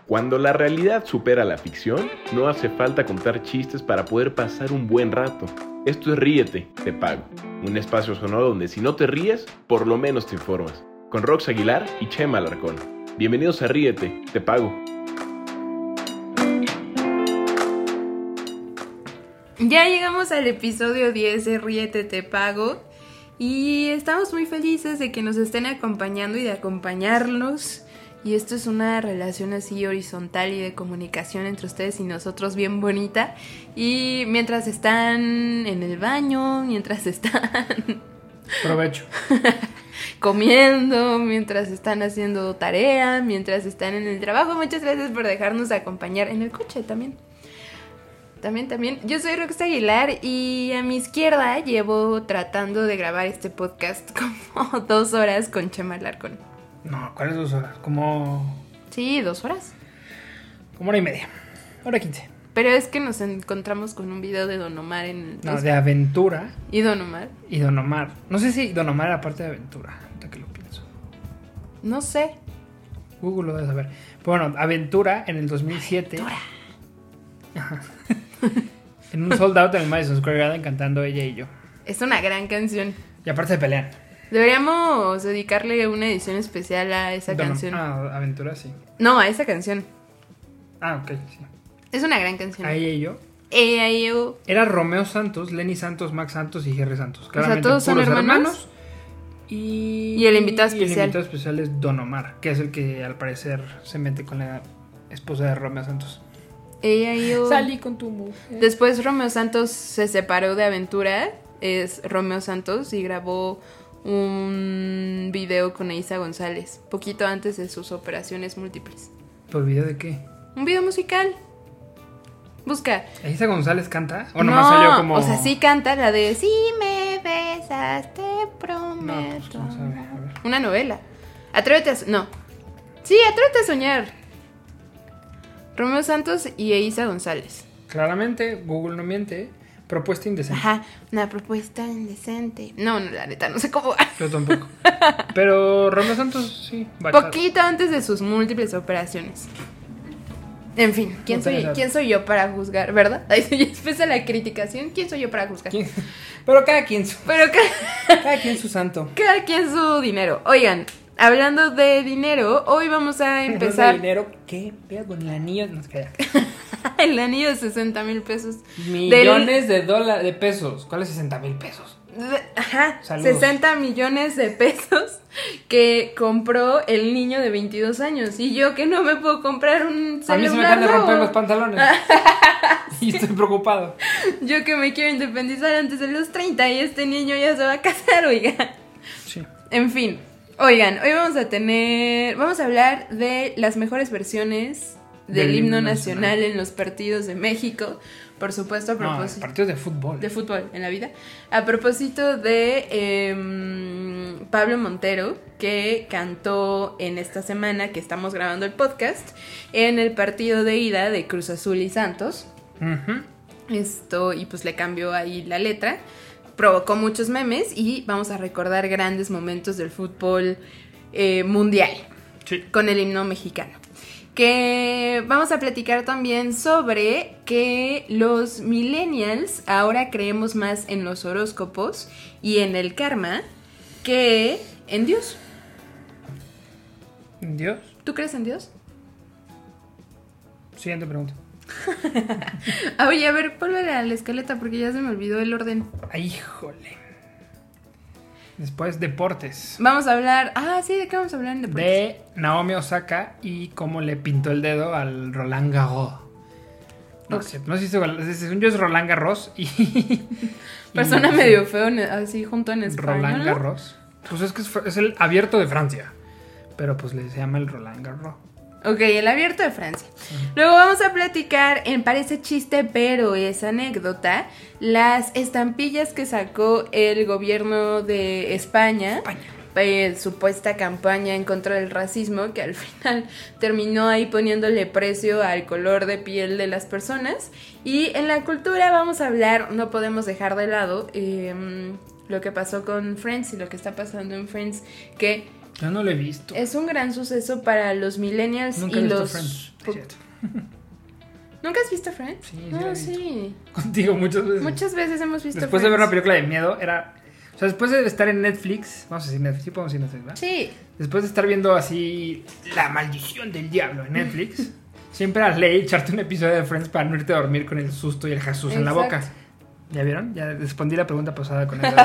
Cuando la realidad supera la ficción, no hace falta contar chistes para poder pasar un buen rato. Esto es Ríete, te pago. Un espacio sonoro donde si no te ríes, por lo menos te informas. Con Rox Aguilar y Chema Alarcón. Bienvenidos a Ríete, te pago. Ya llegamos al episodio 10 de Ríete, te pago. Y estamos muy felices de que nos estén acompañando y de acompañarnos. Y esto es una relación así horizontal y de comunicación entre ustedes y nosotros bien bonita. Y mientras están en el baño, mientras están... Provecho. comiendo, mientras están haciendo tarea, mientras están en el trabajo. Muchas gracias por dejarnos acompañar en el coche también. También. Yo soy Rox Aguilar y a mi izquierda llevo tratando de grabar este podcast como 2 horas con Chema Alarcón. No, ¿cuáles 2 horas? Sí, 2 horas. Como 1:30. 1:15. Pero es que nos encontramos con un video de Don Omar en el... No, de Aventura. ¿Y Don Omar? Y Don Omar. No sé si Don Omar era parte de Aventura, ahorita que lo pienso. No sé. Google lo debe saber. Bueno, Aventura en el 2007. Aventura. Ajá. En un sold out en el Madison Square Garden cantando Ella y Yo. Es una gran canción. Y aparte se pelean. Deberíamos dedicarle una edición especial a esa canción. Aventura, sí. No, a esa canción. Ok, sí. Es una gran canción. A Ella y Yo. Ella y yo. Era Romeo Santos, Lenny Santos, Max Santos y Jerry Santos. Claramente, o sea, todos son puros hermanos. Y el invitado especial. Y el invitado especial es Don Omar, que es el que al parecer se mete con la esposa de Romeo Santos. Ella y yo. Salí con tu mujer. Después Romeo Santos se separó de Aventura. Es Romeo Santos y grabó un video con Eiza González, poquito antes de sus operaciones múltiples. ¿Por video de qué? Un video musical. Busca. ¿Eiza González canta? ¿O no, nomás salió como...? O sea, sí canta la de Si me besas, te prometo. No, pues no sabe. A ver. Una novela. Atrévete a... No. Sí, Atrévete a soñar. Romeo Santos y Eiza González. Claramente, Google no miente. Propuesta indecente. Ajá, una propuesta indecente. No, la neta, no sé cómo va. Yo tampoco. Pero Romeo Santos, sí. Poquito antes de sus múltiples operaciones. En fin, ¿quién soy yo para juzgar, verdad? Después de la criticación, ¿quién soy yo para juzgar? Pero cada quien su... Cada quien su santo. Cada quien su dinero. Oigan, hablando de dinero, hoy vamos a empezar... ¿De dinero? ¿Qué? Pega con el anillo. No se calla. El anillo de 60,000 pesos. Millones de pesos. ¿Cuáles 60,000 pesos? Ajá, Saludos. 60 millones de pesos que compró el niño de 22 años. Y yo que no me puedo comprar un celular. A mí se me acaban de romper los pantalones. Y estoy preocupado. Yo que me quiero independizar antes de los 30 y este niño ya se va a casar, oigan. Sí. En fin, oigan, hoy vamos a hablar de las mejores versiones del himno nacional en los partidos de México. Por supuesto, a propósito... partidos de fútbol. De fútbol, en la vida. A propósito de Pablo Montero, que cantó en esta semana que estamos grabando el podcast, en el partido de ida de Cruz Azul y Santos. Uh-huh. Y pues le cambió ahí la letra. Provocó muchos memes y vamos a recordar grandes momentos del fútbol mundial. Sí. Con el himno mexicano. Que vamos a platicar también sobre que los millennials ahora creemos más en los horóscopos y en el karma que en Dios. ¿En Dios? ¿Tú crees en Dios? Siguiente pregunta. Oye, a ver, ponle a la escaleta porque ya se me olvidó el orden. Ay, híjole. Después, deportes. Vamos a hablar... sí, ¿de qué vamos a hablar en deportes? De Naomi Osaka y cómo le pintó el dedo al Roland Garros. No sé si según yo es Roland Garros y... Persona medio feo así junto en español. Roland Garros. Pues es que es el abierto de Francia. Pero pues se llama el Roland Garros. Ok, el abierto de Francia. Luego vamos a platicar, parece chiste, pero es anécdota, las estampillas que sacó el gobierno de España. Supuesta campaña en contra del racismo, que al final terminó ahí poniéndole precio al color de piel de las personas. Y en la cultura vamos a hablar, no podemos dejar de lado lo que pasó con Friends y lo que está pasando en Friends, que Yo no lo he visto. Es un gran suceso para los millennials. Nunca y he visto los... Friends. Es cierto. ¿Nunca has visto Friends? Sí, No, la he sí. Contigo muchas veces. Muchas veces hemos visto Después de ver Friends. una película de miedo, era... O sea, después de estar en Netflix... Vamos a decir Netflix, sí podemos decir Netflix, ¿verdad? Sí. Después de estar viendo así... La maldición del diablo en Netflix... Siempre era ley echarte un episodio de Friends para no irte a dormir con el susto y el Jesús en la boca. Exacto. ¿Ya vieron? Ya respondí la pregunta pasada con el...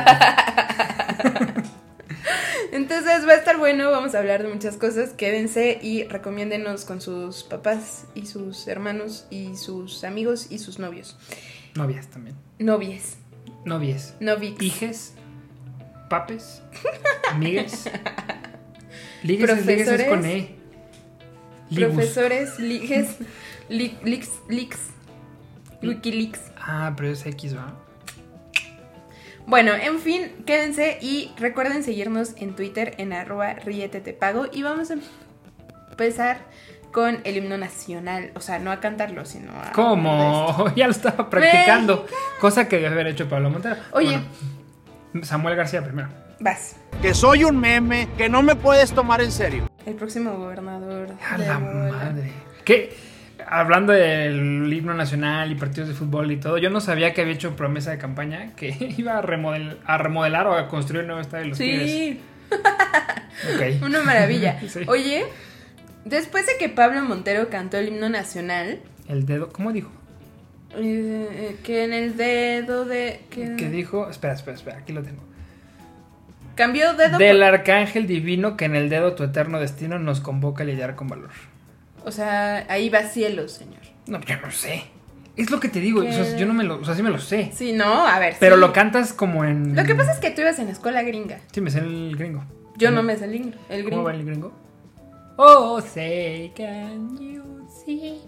Entonces va a estar bueno, vamos a hablar de muchas cosas. Quédense y recomiéndenos con sus papás y sus hermanos y sus amigos y sus novios. Novias también. Novies. Novies. Novics. Hijes. Papes. Amigues. Ligues Profesores. con E. Ligus. Profesores, ligues, leaks, Wikileaks. Ah, pero es X, ¿va? Bueno, en fin, quédense y recuerden seguirnos en Twitter en @rietetepago y vamos a empezar con el himno nacional, o sea, no a cantarlo, sino a... ¿Cómo? Ya lo estaba practicando. Cosa que debe haber hecho Pablo Montero. Oye. Bueno, Samuel García primero. Vas. Que soy un meme, que no me puedes tomar en serio. El próximo gobernador. A de la Bola. madre. ¿Qué? Hablando del himno nacional y partidos de fútbol y todo, yo no sabía que había hecho promesa de campaña que iba a remodelar o a construir un nuevo estadio de los Tigres. Sí, Ok. una maravilla. Sí. Oye, después de que Pablo Montero cantó el himno nacional, El dedo, ¿cómo dijo? que en el dedo de... ¿Qué dijo? Espera, aquí lo tengo. Cambió dedo Del arcángel divino que en el dedo tu eterno destino nos convoca a lidiar con valor. O sea, ahí va cielo, señor. No, yo no sé. Es lo que te digo, o sea, yo no me lo, o sea, sí me lo sé. Sí, no, a ver. Pero sí. lo cantas como en... Lo que pasa es que tú ibas en escuela gringa. Sí, me sé el gringo. Yo no me sé el gringo. ¿Cómo va el gringo? Oh, say, can you see?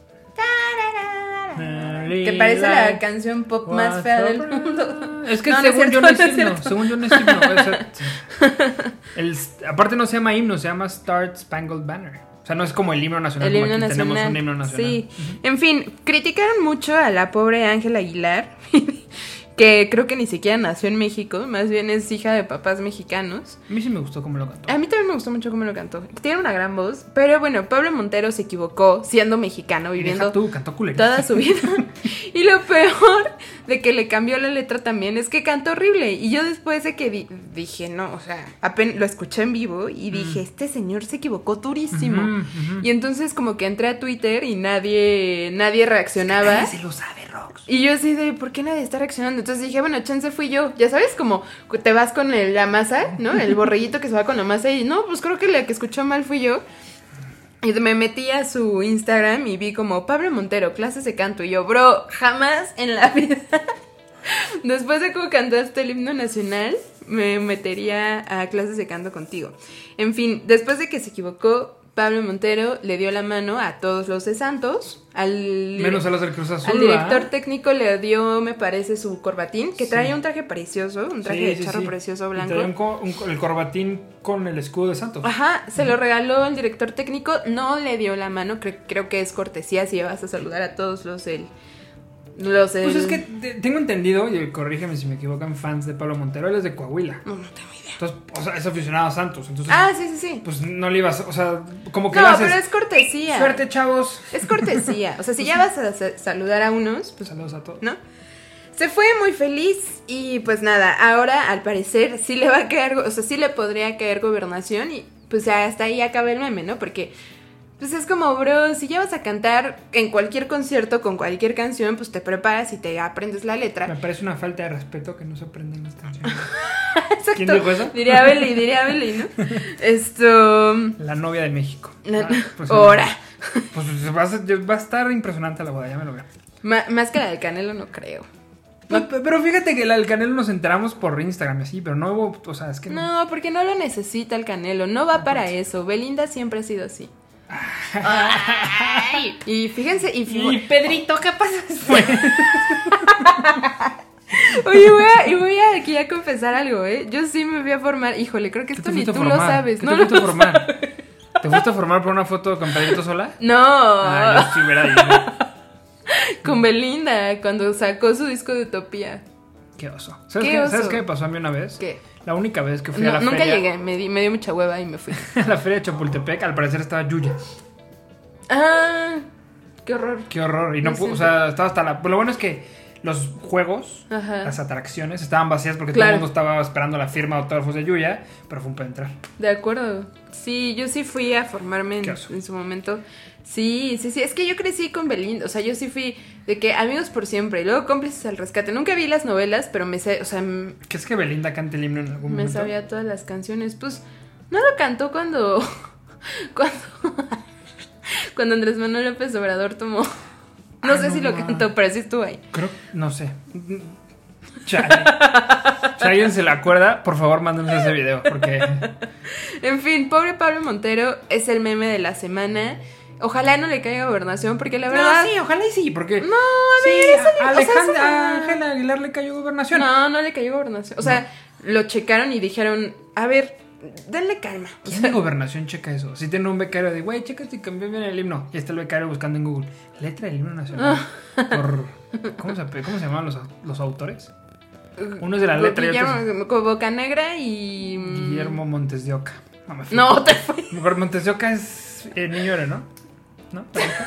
Que parece la canción pop más fea del mundo. Es que No, no según es yo no es cierto, no es himno. cierto. Según yo no es himno. O sea, aparte no se llama himno, se llama Star Spangled Banner. O sea, no es como el himno nacional, El como himno aquí nacional. tenemos un himno nacional. Sí. En fin, criticaron mucho a la pobre Ángela Aguilar, que creo que ni siquiera nació en México, más bien es hija de papás mexicanos. A mí sí me gustó cómo lo cantó. A mí también me gustó mucho cómo lo cantó. Tiene una gran voz, pero bueno, Pablo Montero se equivocó siendo mexicano, viviendo Deja tú, cantó culerito. toda su vida. Y lo peor de que le cambió la letra también es que cantó horrible. Y yo después de que dije, no, o sea, apenas lo escuché en vivo y dije, este señor se equivocó durísimo. Y entonces como que entré a Twitter y nadie reaccionaba. Nadie se lo sabe, Rox. Y yo así de, ¿por qué nadie está reaccionando? Entonces dije, bueno, chance fui yo. Ya sabes, como te vas con la masa, ¿no? El borreguito que se va con la masa y no, pues creo que la que escuchó mal fui yo. Y me metí a su Instagram y vi como Pablo Montero, clases de canto. Y yo, bro, jamás en la vida, después de cómo cantaste el himno nacional, me metería a clases de canto contigo. En fin, después de que se equivocó, Pablo Montero le dio la mano a todos los de Santos. Menos a los del Cruz Azul. Al director ¿verdad? técnico le dio, me parece, su corbatín, que traía un traje precioso, un traje de charro precioso Y blanco. traía el corbatín con el escudo de Santos. Ajá, se lo regaló el director técnico, no le dio la mano, creo que es cortesía si vas a saludar a todos los Pues es que tengo entendido, y corrígeme si me equivocan, fans de Pablo Montero, él es de Coahuila. No tengo idea. Entonces, o sea, es aficionado a Santos. Entonces, Sí. pues no le ibas, o sea, como que No, le haces, pero es cortesía. suerte, chavos. Es cortesía. O sea, si ya vas a saludar a unos, pues, Saludos a todos. ¿no? Se fue muy feliz y pues nada, ahora al parecer sí le va a caer, o sea, sí le podría caer gobernación y pues ya hasta ahí acaba el meme, ¿no? Porque pues es como, bro, si ya vas a cantar en cualquier concierto con cualquier canción, pues te preparas y te aprendes la Me letra. parece una falta de respeto que no se aprenden las canciones. Exacto. ¿Quién dijo eso? Diría Beli, ¿no? Esto... La novia de México. Pues, Ahora. Pues va a estar impresionante la boda, ya me lo veo. Más que la del Canelo no creo. No, pero fíjate que el Canelo nos enteramos por Instagram y así, pero no hubo, o sea, es que No, porque no lo necesita el Canelo, no va para eso. Belinda siempre ha sido así. Ay, y fíjense, Y Pedrito, ¿qué pasa? Oye, voy a aquí a confesar algo, ¿eh? Yo sí me fui a formar. Híjole, creo que esto ni tú lo sabes. ¿No te fuiste a formar? ¿Te fuiste a formar por una foto con Pedrito sola? No, Ah, yo sí hubiera ido. con Belinda, cuando sacó su disco de Utopía. Qué oso. ¿Sabes ¿Qué qué, oso? ¿Sabes qué me pasó a mí una vez? ¿Qué? La única vez que fui a la nunca feria... llegué, me dio mucha hueva y me fui. A la feria de Chapultepec, al parecer estaba Yuya. Ah, qué horror. Qué horror. Y no Sí, pudo, sí. o sea, estaba hasta la... Lo bueno es que los juegos, Ajá. las atracciones, estaban vacías porque Claro. todo el mundo estaba esperando la firma de autógrafos de Yuya, pero fue un pedo entrar. De acuerdo. Sí, yo sí fui a formarme Qué oso. en su momento. Sí. Es que yo crecí con Belinda. O sea, yo sí fui de que amigos por siempre. Y luego cómplices al rescate. Nunca vi las novelas, pero me sé, o sea, ¿Qué es que Belinda cante el himno en algún me momento? sabía todas las canciones. Pues, no lo cantó cuando. Cuando Andrés Manuel López Obrador tomó. No sé si lo cantó, pero sí estuvo ahí. Creo, no sé. Chale. Si alguien se le acuerda, por favor, mándenos ese video, porque... En fin, pobre Pablo Montero es el meme de la semana. Ojalá no le caiga gobernación, porque la verdad. No, sí, ojalá y sí, porque... No, a ver, a Ángela Aguilar le cayó gobernación. No le cayó gobernación. O sea, lo checaron y dijeron, a ver, denle calma. O ¿Quién sea, de gobernación checa eso? Si tiene un becario de, güey, checa si cambió bien el himno. Y está el becario buscando en Google. Letra del himno nacional. ¿Cómo se llamaban los autores? Uno es de la letra y otro es Guillermo Bocanegra y. Guillermo Montes de Oca. Me fui. No, te fue. Mejor Montes de Oca es Niño Héroe, ¿no? ¿No?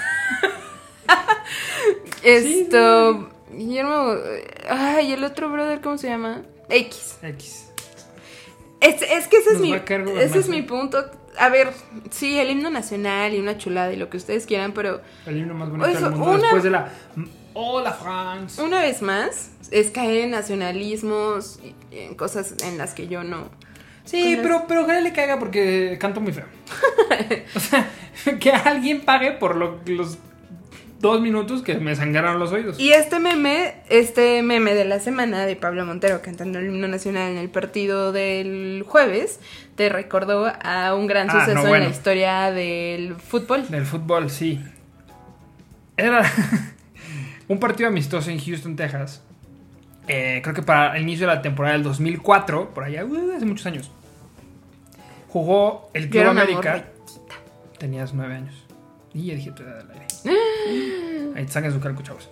Guillermo. Ay, el otro brother, ¿cómo se llama? X. Es que ese es mi punto. A ver, sí, el himno nacional y una chulada y lo que ustedes quieran, pero El himno más bonito Eso, del mundo después de la... Hola, France. una vez más es caer en nacionalismos y en cosas en las que yo no. Sí, pero ojalá le caiga porque canto muy feo. O sea, que alguien pague por los 2 minutos que me sangraron los oídos. Y este meme de la semana de Pablo Montero cantando el himno nacional en el partido del jueves, te recordó a un gran suceso en la historia del fútbol. Del fútbol, sí. Era un partido amistoso en Houston, Texas. Creo que para el inicio de la temporada del 2004, por allá, hace muchos años. Jugó el Club América. Tenías 9 años. Y ya dije tu edad al aire. Ahí te saquen su calco, chavos.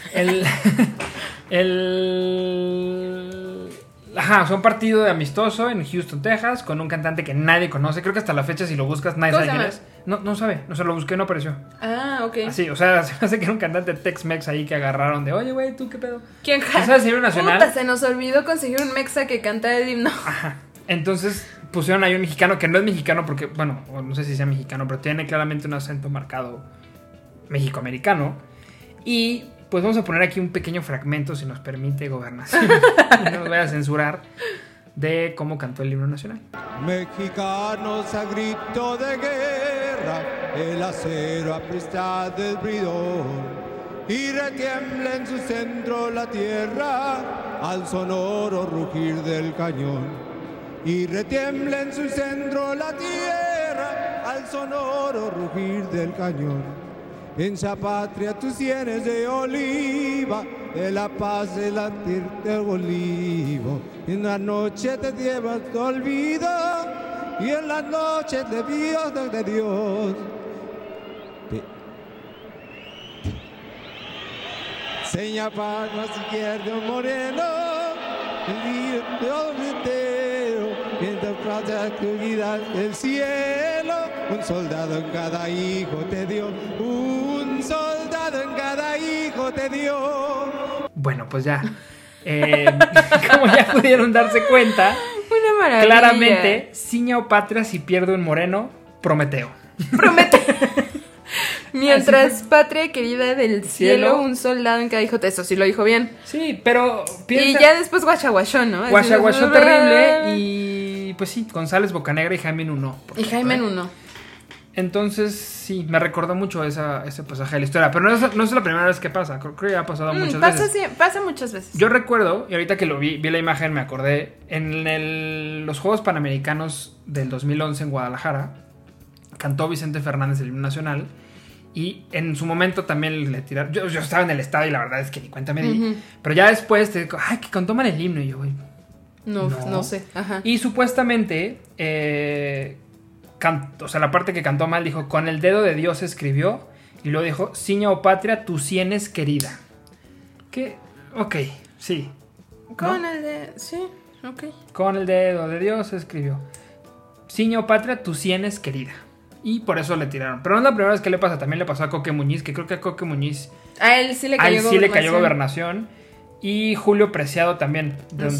Ajá, fue un partido de amistoso en Houston, Texas, con un cantante que nadie conoce. Creo que hasta la fecha, si lo buscas, nadie sabe quién es. No sabe, no se lo busqué, no apareció. Ah, ok. Así, o sea, se me hace que era un cantante Tex-Mex ahí que agarraron de, oye, güey, ¿tú qué pedo? ¿Quién ¿Sabes el himno nacional? Puta, se nos olvidó conseguir un mexa que cantara el himno. Ajá. Entonces pusieron ahí un mexicano que no es mexicano porque, bueno, no sé si sea mexicano, pero tiene claramente un acento marcado mexicoamericano. Y pues vamos a poner aquí un pequeño fragmento, si nos permite gobernación, y no nos vaya a censurar, de cómo cantó el himno nacional. Mexicanos a grito de guerra, el acero aprista del bridón, y retiembla en su centro la tierra al sonoro rugir del cañón. Y retiembla en su centro la tierra al sonoro rugir del cañón. En esa patria tus sienes de oliva, de la paz de latir del olivo. En la noche te llevas tu olvido, y en la noche de Dios. Seña palmas izquierdo moreno, el día entero, mientras plata actividad del cielo. Un soldado en cada hijo te dio, un soldado en cada hijo te dio. Bueno, pues ya, como ya pudieron darse cuenta, Una maravilla. claramente, ciña o patria si pierdo un moreno, Prometeo. Mientras patria querida del cielo, Cielo. un soldado en cada hijo. Eso sí lo dijo bien. Sí, pero piensa... Y ya después guachaguachó, ¿no? Guachaguachó terrible y pues sí, González Bocanegra y Jaime Nuno. Y Jaime Nuno. Entonces sí, me recordó mucho ese pasaje de la historia. Pero no es la primera vez que pasa, creo que ya ha pasado muchas veces. Sí, pasa muchas veces. Yo recuerdo, y ahorita que lo vi la imagen, me acordé, en los Juegos Panamericanos del 2011 en Guadalajara, cantó Vicente Fernández el himno nacional. Y en su momento también le tiraron. Yo estaba en el estadio y la verdad es que ni cuenta me di. Uh-huh. Pero ya después te digo, ay, que cantó mal el himno. Y yo, güey. No sé. Ajá. Y supuestamente, o sea, la parte que cantó mal dijo: con el dedo de Dios escribió. Y luego dijo: ciña o patria, tu sienes querida. Que, ok, sí. ¿no? Con el de. Sí. Ok. Con el dedo de Dios escribió: Ciño patria, tu sienes querida. Y por eso le tiraron. Pero no es la primera vez que le pasa. También le pasó a Coque Muñiz, que creo que a Coque Muñiz A él sí le cayó sí le cayó gobernación. Y Julio Preciado también.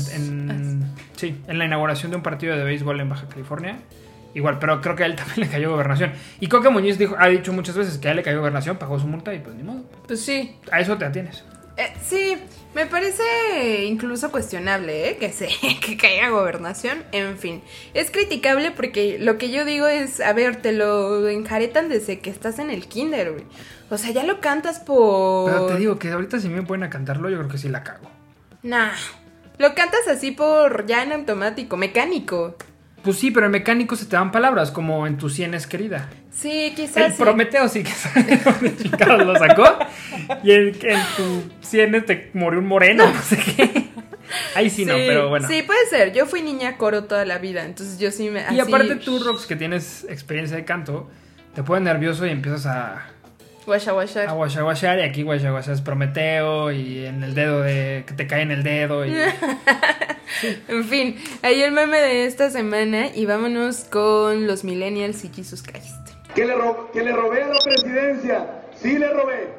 En la inauguración de un partido de béisbol en Baja California. Igual, pero creo que a él también le cayó gobernación. Y Coque Muñiz ha dicho muchas veces que a él le cayó gobernación, pagó su multa y pues ni modo. Pues sí. A eso te atienes. Sí, me parece incluso cuestionable, que caiga gobernación. En fin, es criticable porque lo que yo digo es, a ver, te lo enjaretan desde que estás en el kinder, güey. O sea, ya lo cantas por... Pero te digo que ahorita si me ponen a cantarlo, yo creo que sí la cago. Nah, lo cantas así por ya en automático, mecánico. Pues sí, pero en mecánico se te dan palabras, como en tus sienes querida. Sí, quizás El sí. Prometeo sí que sabe dónde chingados lo sacó. Y en tu sienes te murió un moreno, no sé qué. Ahí sí no, pero bueno. Sí, puede ser. Yo fui niña coro toda la vida, entonces yo sí me... Y así... aparte tú, Rox, que tienes experiencia de canto, te pones nervioso y empiezas a guachar. Y aquí guachar es Prometeo y en el dedo que te cae en el dedo. Y... En fin, ahí el meme de esta semana y vámonos con los millennials y Jesus Christ. Que le robé a la presidencia. Sí le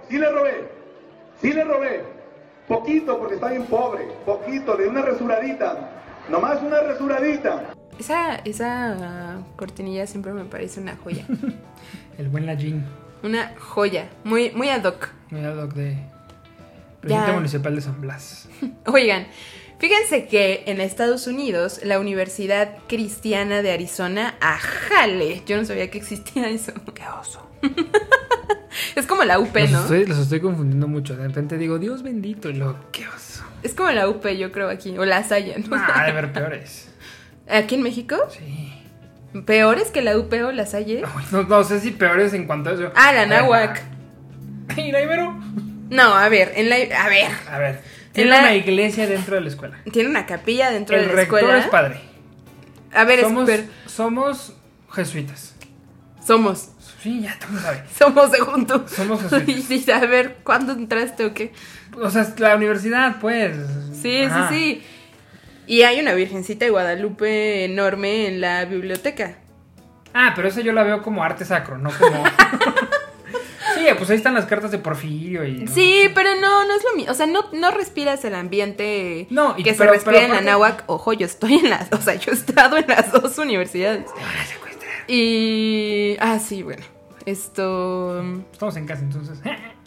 robé. Poquito, porque está bien pobre. Poquito, de una resuradita. Nomás una resuradita. Esa cortinilla siempre me parece una joya. El buen Lallín. Una joya, muy, muy ad hoc. Muy ad hoc de Presidente Municipal de San Blas. Oigan, fíjense que en Estados Unidos, la Universidad Cristiana de Arizona, ¡ajale! Yo no sabía que existía eso. ¡Qué oso! Es como la UP, ¿no? Los estoy confundiendo mucho. De repente digo, Dios bendito, y luego, qué oso. Es como la UP, yo creo, aquí. O la Salle, ¿no? De ver peores. ¿Aquí en México? Sí. ¿Peores que la UP o la Salle? No sé si peores en cuanto a eso. Ah, la Náhuac. ¿Y la Ibero? No, a ver, A ver. Tiene una iglesia dentro de la escuela. Tiene una capilla dentro de la escuela. El rector es padre. A ver, somos jesuitas. Somos. Sí, ya tú lo sabes. Somos según tú. Somos jesuitas. Y a ver, ¿cuándo entraste o qué? O sea, la universidad, pues. Sí. Y hay una Virgencita de Guadalupe enorme en la biblioteca. Ah, pero esa yo la veo como arte sacro, no como... Sí, pues ahí están las cartas de Porfirio y... Sí, pero no es lo mismo. O sea, no respiras el ambiente que se pero respira en la aparte... Náhuac. Ojo, yo estoy yo he estado en las dos universidades. Te van a secuestrar. Y... sí, bueno. Estamos en casa, entonces...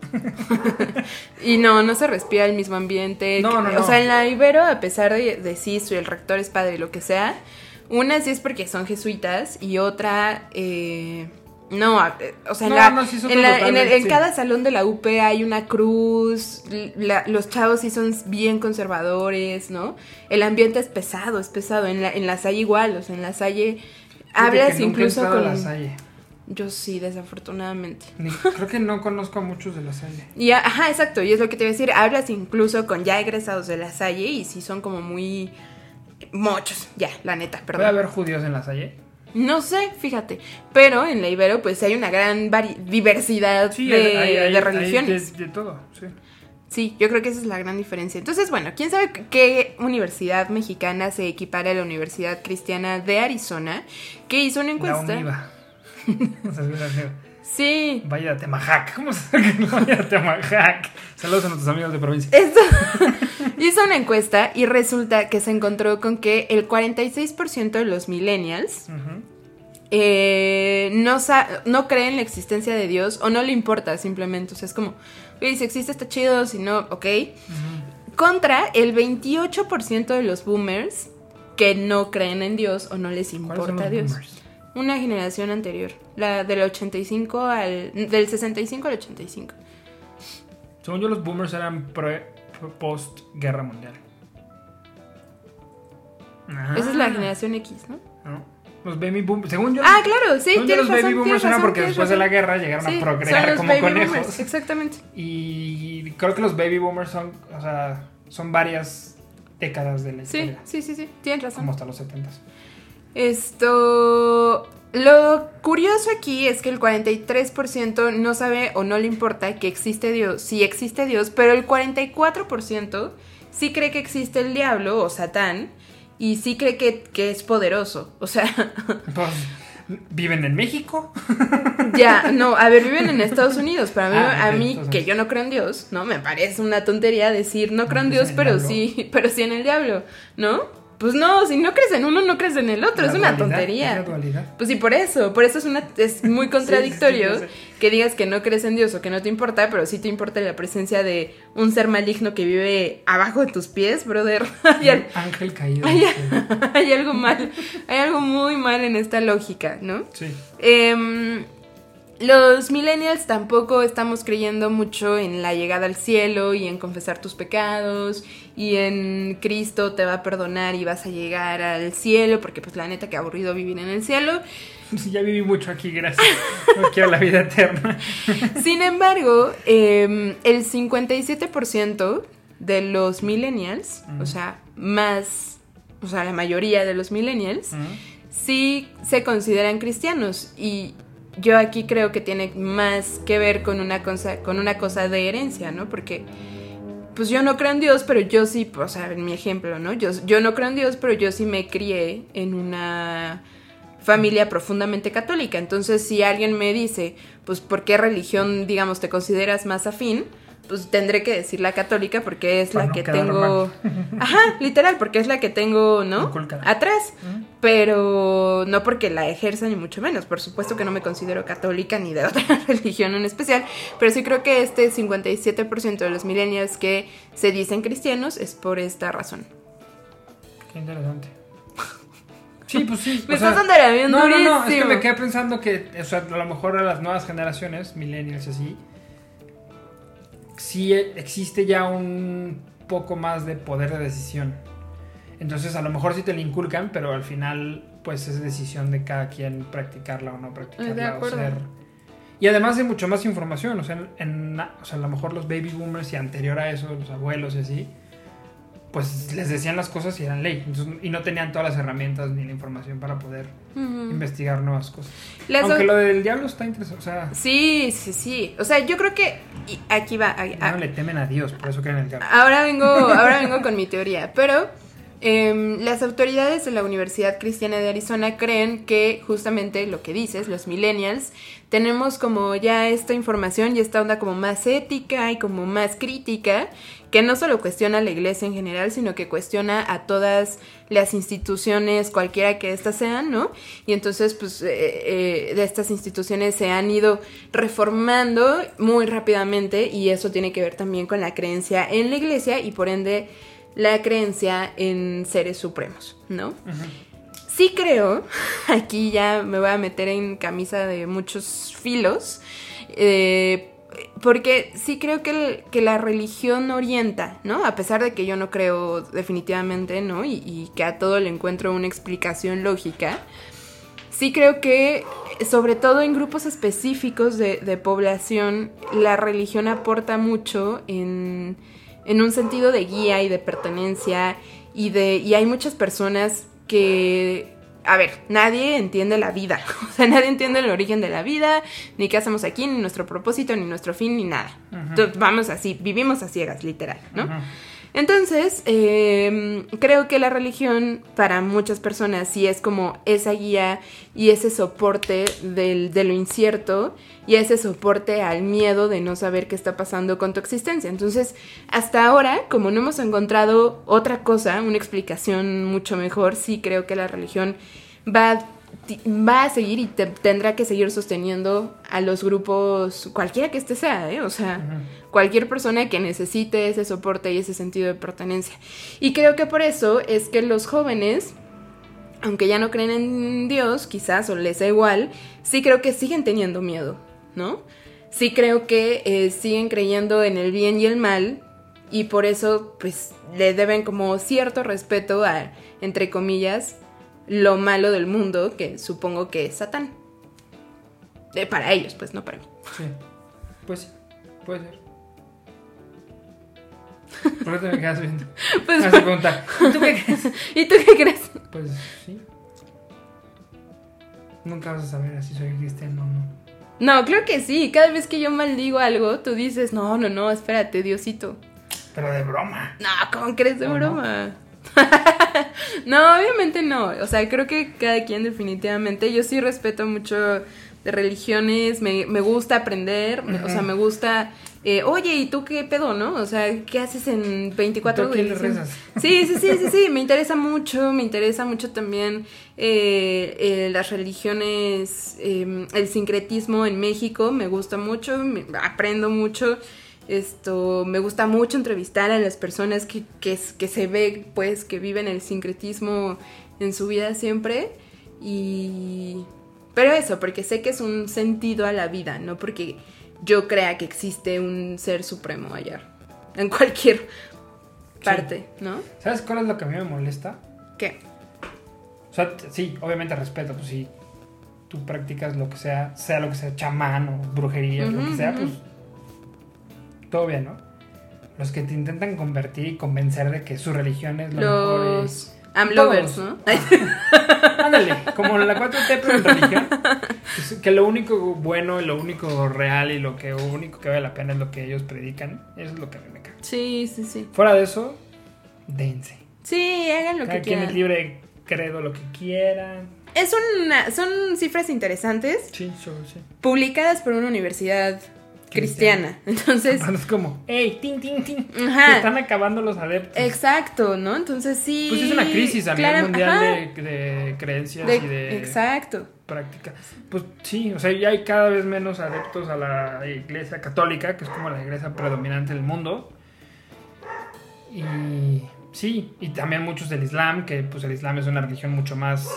Y no se respira el mismo ambiente. No. O sea, en la Ibero, a pesar de sí, el rector es padre y lo que sea, una sí es porque son jesuitas y otra... No, o sea, en cada salón de la UP hay una cruz, los chavos sí son bien conservadores, ¿no? El ambiente es pesado, en la Salle igual, o sea, en la Salle hablas incluso con... La Salle. Yo sí, desafortunadamente. Creo que no conozco a muchos de la Salle. Y, exacto, y es lo que te iba a decir, hablas incluso con ya egresados de la Salle y sí son como muy mochos, ya, la neta, perdón. ¿Puede haber judíos en la Salle? No sé, fíjate, pero en la Ibero pues hay una gran diversidad de religiones. De todo, sí. Sí, yo creo que esa es la gran diferencia. Entonces, bueno, ¿quién sabe qué universidad mexicana se equipara a la Universidad Cristiana de Arizona? Que hizo una encuesta. La UNIVA. Sí. Vaya de Temajac. ¿Cómo se llama que no vaya de Temajac? Saludos a nuestros amigos de provincia. Hizo una encuesta y resulta que se encontró con que el 46% de los millennials no creen en la existencia de Dios o no le importa simplemente. O sea, es como, oye, si existe está chido, si no, ok. Contra el 28% de los boomers que no creen en Dios o no les importa a Dios. Boomers? Una generación anterior, la del 65 del 65 al 85. Según yo, los boomers eran post guerra mundial. Esa es la generación X, ¿no? No. Los baby boomers, según yo. Claro, sí, tienes los baby boomers eran porque después de la guerra llegaron a procrear como conejos. Boomers, exactamente. Y creo que los baby boomers son varias décadas de la historia. Sí, tienes razón. Como hasta los 70s. Lo curioso aquí es que el 43% no sabe o no le importa que existe Dios, sí existe Dios, pero el 44% sí cree que existe el diablo o Satán y sí cree que es poderoso. O sea... Pues, ¿viven en México? Ya, no, a ver, viven en Estados Unidos, pero a mí entonces... que yo no creo en Dios, ¿no? Me parece una tontería decir no creo en Dios, pero sí en el diablo, ¿no? Pues no, si no crees en uno, no crees en el otro, es una tontería. Es la dualidad. Pues sí, por eso es muy contradictorio sí. que digas que no crees en Dios o que no te importa, pero sí te importa la presencia de un ser maligno que vive abajo de tus pies, brother. Un ángel caído. Hay algo mal, hay algo muy mal en esta lógica, ¿no? Sí. Los millennials tampoco estamos creyendo mucho en la llegada al cielo y en confesar tus pecados y en Cristo te va a perdonar y vas a llegar al cielo, porque pues la neta que aburrido vivir en el cielo. Ya viví mucho aquí, gracias. No quiero la vida eterna. Sin embargo, el 57% de los millennials, o sea, la mayoría de los millennials, sí se consideran cristianos, y yo aquí creo que tiene más que ver con una cosa de herencia, ¿no? Porque pues yo no creo en Dios, pero yo sí, o sea, en mi ejemplo, ¿no? Yo no creo en Dios, pero yo sí me crié en una familia profundamente católica. Entonces, si alguien me dice, pues, ¿por qué religión, digamos, te consideras más afín? Pues tendré que decir la católica porque es la que tengo... Ajá, literal, porque es la que tengo, ¿no? Atrás. Pero no porque la ejerza ni mucho menos. Por supuesto que no me considero católica ni de otra religión en especial. Pero sí creo que este 57% de los millennials que se dicen cristianos es por esta razón. Qué interesante. Sí, pues sí. Me estás andando durísimo. No, es que me quedé pensando que, o sea, a lo mejor a las nuevas generaciones, millennials y así, sí existe ya un poco más de poder de decisión. Entonces a lo mejor sí te la inculcan, pero al final pues es decisión de cada quien practicarla o no practicarla. De acuerdo. O ser... Y además hay mucho más información. O sea, o sea, a lo mejor los baby boomers y anterior a eso, los abuelos y así, pues les decían las cosas y eran ley. Entonces, y no tenían todas las herramientas ni la información para poder investigar nuevas cosas. Aunque lo del diablo está interesante. O sea, sí. O sea, yo creo que... Y aquí va... no le temen a Dios, por eso creen en el diablo. Ahora vengo con mi teoría. Pero las autoridades de la Universidad Cristiana de Arizona creen que justamente lo que dices, los millennials, tenemos como ya esta información y esta onda como más ética y como más crítica, que no solo cuestiona a la iglesia en general, sino que cuestiona a todas las instituciones, cualquiera que éstas sean, ¿no? Y entonces, pues, de estas instituciones se han ido reformando muy rápidamente, y eso tiene que ver también con la creencia en la iglesia y por ende la creencia en seres supremos, ¿no? Sí creo, aquí ya me voy a meter en camisa de muchos filos, porque sí creo que la religión orienta, ¿no? A pesar de que yo no creo definitivamente, ¿no? Y que a todo le encuentro una explicación lógica. Sí creo que, sobre todo en grupos específicos de población, la religión aporta mucho en un sentido de guía y de pertenencia. Y hay muchas personas que... A ver, nadie entiende la vida, o sea, nadie entiende el origen de la vida, ni qué hacemos aquí, ni nuestro propósito, ni nuestro fin, ni nada. Entonces, vamos así, vivimos a ciegas, literal, ¿no? Entonces, creo que la religión para muchas personas sí es como esa guía y ese soporte de lo incierto y ese soporte al miedo de no saber qué está pasando con tu existencia. Entonces, hasta ahora, como no hemos encontrado otra cosa, una explicación mucho mejor, sí creo que la religión va a seguir y tendrá que seguir sosteniendo a los grupos, cualquiera que este sea, o sea, cualquier persona que necesite ese soporte y ese sentido de pertenencia. Y creo que por eso es que los jóvenes, aunque ya no creen en Dios, quizás, o les da igual, sí creo que siguen teniendo miedo, ¿no? Sí creo que siguen creyendo en el bien y el mal, y por eso, pues, le deben como cierto respeto a, entre comillas, lo malo del mundo, que supongo que es Satán. Para ellos, pues, no para mí. Sí, pues sí, puede ser. ¿Por qué te me quedas viendo? Pues, me vas a preguntar, ¿y tú qué crees? ¿Y tú qué crees? Pues sí. Nunca vas a saber si soy cristiano o no. No, creo que sí. Cada vez que yo maldigo algo, tú dices, no, espérate, Diosito. Pero de broma. No, ¿cómo crees de broma? No. No, obviamente no. O sea, creo que cada quien definitivamente. Yo sí respeto mucho de religiones, me gusta aprender, o sea, me gusta... oye, ¿y tú qué pedo, no? O sea, ¿qué haces en 24 ¿Tú a quién le rezas? Sí, me interesa mucho también las religiones, el sincretismo en México, me gusta mucho, aprendo mucho. Me gusta mucho entrevistar a las personas que se ve, pues, que viven el sincretismo en su vida siempre. Pero eso, porque sé que es un sentido a la vida, no porque yo crea que existe un ser supremo allá, en cualquier parte, ¿no? ¿Sabes cuál es lo que a mí me molesta? ¿Qué? O sea, sí, obviamente respeto, pues si tú practicas lo que sea lo que sea, chamán o brujería, lo que sea, pues todo bien, ¿no? Los que te intentan convertir y convencer de que su religión es lo mejor. Los AMLovers, ¿no? Ándale, como la 4T pero en religión. Que lo único bueno y lo único real y lo único que vale la pena es lo que ellos predican. Eso es lo que a mí me caga. Sí. Fuera de eso, dense. Sí, hagan lo Cada que quien quieran. es libre, credo lo que quieran. Son cifras interesantes, Sí. publicadas por una universidad cristiana. Entonces, Es como, hey, tin. Ajá. Se están acabando los adeptos. exacto, ¿no? Entonces sí. Pues es una crisis a nivel mundial ajá, de creencias y de exacto. práctica. Pues sí, o sea, ya hay cada vez menos adeptos a la iglesia católica, que es como la iglesia predominante del mundo. Y sí, y también muchos del Islam, que pues el Islam es una religión mucho más...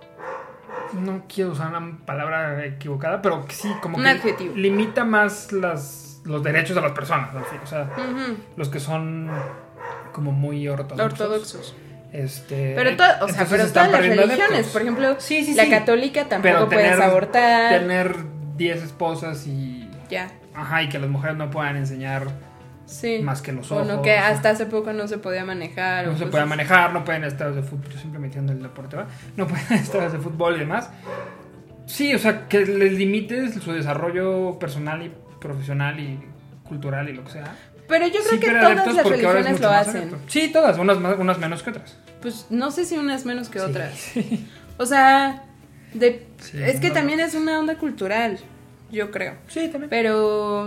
No quiero usar una palabra equivocada, pero sí, como Un que adjetivo. limita más los derechos de las personas, al fin, o sea, Ujú. los que son como muy ortodoxos. Pero, Entonces pero están todas las perdiendo religiones, adeptos. por ejemplo, Sí, la sí. católica tampoco Pero puedes abortar. Tener 10 esposas y... Ya, Ajá, y que las mujeres no puedan enseñar sí. más que los O ojos. no, que hasta hace poco no se podía manejar. No o se cosas puede así. manejar, no pueden estar de fútbol. Yo siempre metiendo el deporte, ¿va? No pueden estar de fútbol y demás. Sí, o sea, que les limites su desarrollo personal y profesional y cultural y lo que sea. Pero yo creo Sí, que pero todas adeptos las porque ahora es religiones mucho lo más hacen. adepto. Sí, todas, unas menos que otras. Pues no sé si unas menos que Sí, otras. sí. O sea, Sí, es que no. también es una onda cultural, yo creo. Sí, también. Pero,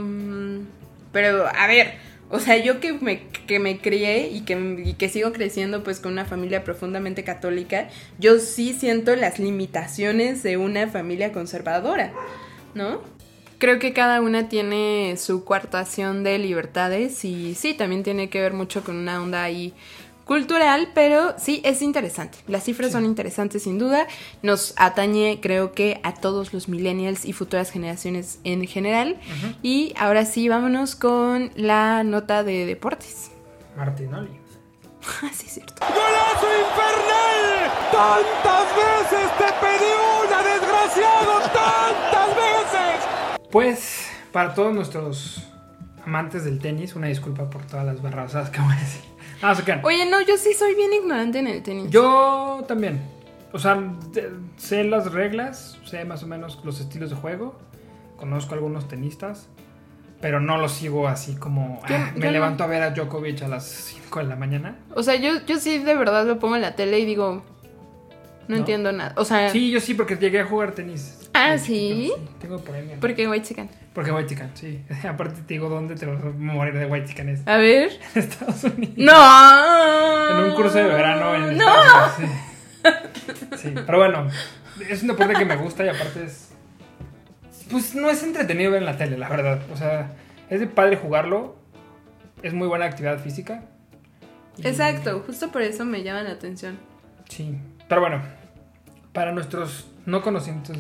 a ver, o sea, yo que me crié y que sigo creciendo pues con una familia profundamente católica, yo sí siento las limitaciones de una familia conservadora, ¿no? Creo que cada una tiene su coartación de libertades y sí, también tiene que ver mucho con una onda ahí cultural, pero sí, es interesante. Las cifras son interesantes sin duda. Nos atañe, creo que, a todos los millennials y futuras generaciones en general. Y ahora sí, vámonos con la nota de deportes. Martinoli. Ah, sí, es cierto. ¡Golazo infernal! ¡Tantas veces te pedí una, desgraciado! ¡Tantas veces! Pues, para todos nuestros amantes del tenis, una disculpa por todas las barrazadas que voy a decir. Se quedan. Oye, no, yo sí soy bien ignorante en el tenis. Yo también. O sea, sé las reglas, sé más o menos los estilos de juego. Conozco algunos tenistas, pero no los sigo así como... Yo me no. levanto a ver a Djokovic a las 5 de la mañana. O sea, yo sí de verdad lo pongo en la tele y digo, no entiendo nada. O sea, Sí, yo sí, porque llegué a jugar tenis. Ah, De chiquito, ¿sí? Tengo por ahí. porque white chicken. Porque White Chicken, sí. Aparte te digo dónde te vas a morir de White Chicken es. A ver. En Estados Unidos. ¡No! En un curso de verano en ¡No! Estados Unidos, sí. Sí, pero bueno, es un deporte que me gusta y aparte es... Pues no es entretenido ver en la tele, la verdad. O sea, es de padre jugarlo. Es muy buena actividad física. Y- Exacto, justo por eso me llama la atención. Sí, pero bueno, para nuestros no conocedores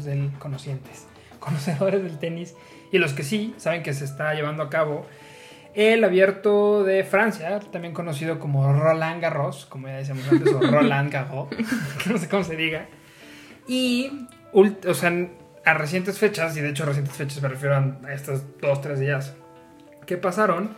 del tenis y los que sí saben que se está llevando a cabo el Abierto de Francia, también conocido como Roland Garros, como ya decíamos antes, o Roland Garros, que no sé cómo se diga. Y, o sea, a recientes fechas, y de hecho a recientes fechas me refiero a estos 2-3 días que pasaron,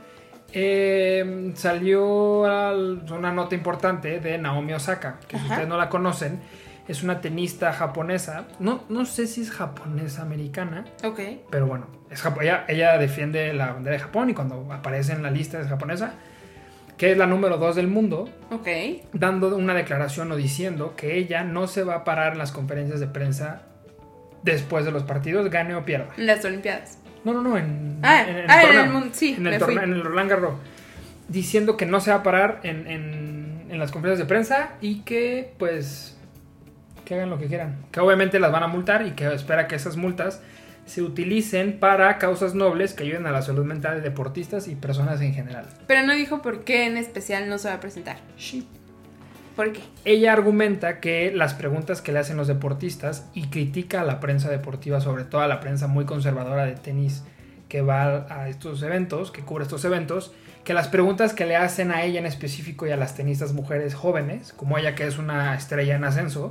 salió una nota importante de Naomi Osaka, que si ustedes no la conocen, es una tenista japonesa. No sé si es japonesa americana, Ok. pero bueno, ella defiende la bandera de Japón y cuando aparece en la lista es japonesa. que es la número 2 del mundo, Ok. dando una declaración o diciendo que ella no se va a parar en las conferencias de prensa después de los partidos, gane o pierda. En las Olimpiadas. No, en el en torneo. el mundo, sí, en el me torneo, fui. en el Roland Garros, diciendo que no se va a parar en las conferencias de prensa y que pues que hagan lo que quieran, que obviamente las van a multar y que espera que esas multas se utilicen para causas nobles que ayuden a la salud mental de deportistas y personas en general. Pero no dijo por qué en especial no se va a presentar. Sí. ¿Por qué? Ella argumenta que las preguntas que le hacen los deportistas y critica a la prensa deportiva, sobre todo a la prensa muy conservadora de tenis que va a estos eventos, que cubre estos eventos, que las preguntas que le hacen a ella en específico y a las tenistas mujeres jóvenes, como ella que es una estrella en ascenso,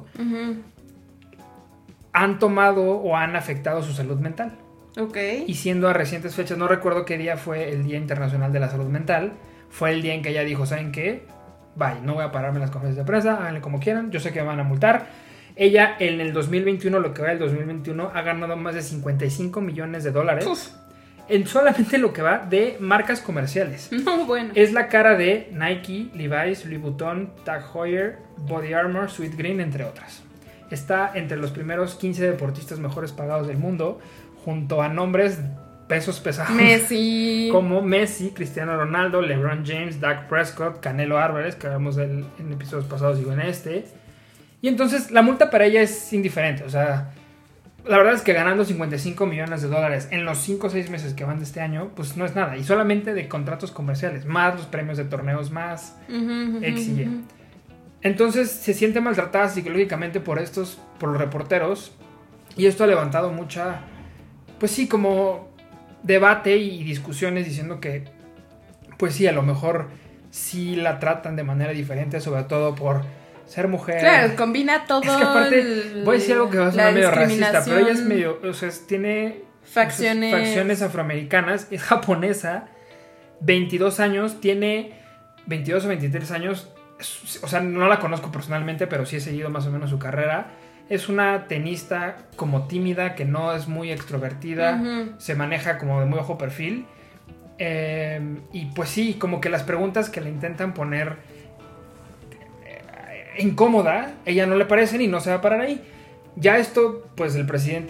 han tomado o han afectado su salud mental. Ok. Y siendo a recientes fechas, no recuerdo qué día fue el Día Internacional de la Salud Mental, fue el día en que ella dijo, ¿saben qué? Bye, no voy a pararme en las conferencias de prensa, háganle como quieran, yo sé que me van a multar. Ella en el 2021, lo que va del 2021, ha ganado más de $55 millones en solamente lo que va de marcas comerciales. No, bueno. Es la cara de Nike, Levi's, Louis Vuitton, Tag Heuer, Body Armor, Sweet Green, entre otras. Está entre los primeros 15 deportistas mejores pagados del mundo, junto a nombres pesos pesados Messi. como Messi, Cristiano Ronaldo, LeBron James, Dak Prescott, Canelo Álvarez, que hablamos de él en episodios pasados y en este. Y entonces la multa para ella es indiferente. O sea, la verdad es que ganando $55 millones en los 5 o 6 meses que van de este año, pues no es nada. Y solamente de contratos comerciales, más los premios de torneos, más X y Y. Entonces se siente maltratada psicológicamente por los reporteros. Y esto ha levantado mucha, pues sí, como debate y discusiones diciendo que, pues sí, a lo mejor sí la tratan de manera diferente, sobre todo por ser mujer. Claro, combina todo. Es que aparte, voy a decir algo que va a sonar medio racista, pero ella es medio, o sea, tiene facciones afroamericanas, es japonesa, 22 años, tiene 22 o 23 años, o sea, no la conozco personalmente, pero sí he seguido más o menos su carrera. Es una tenista como tímida, que no es muy extrovertida, se maneja como de muy bajo perfil. Y pues sí, como que las preguntas que le intentan poner incómoda, ella no le parecen y no se va a parar ahí. Ya esto, pues el presidente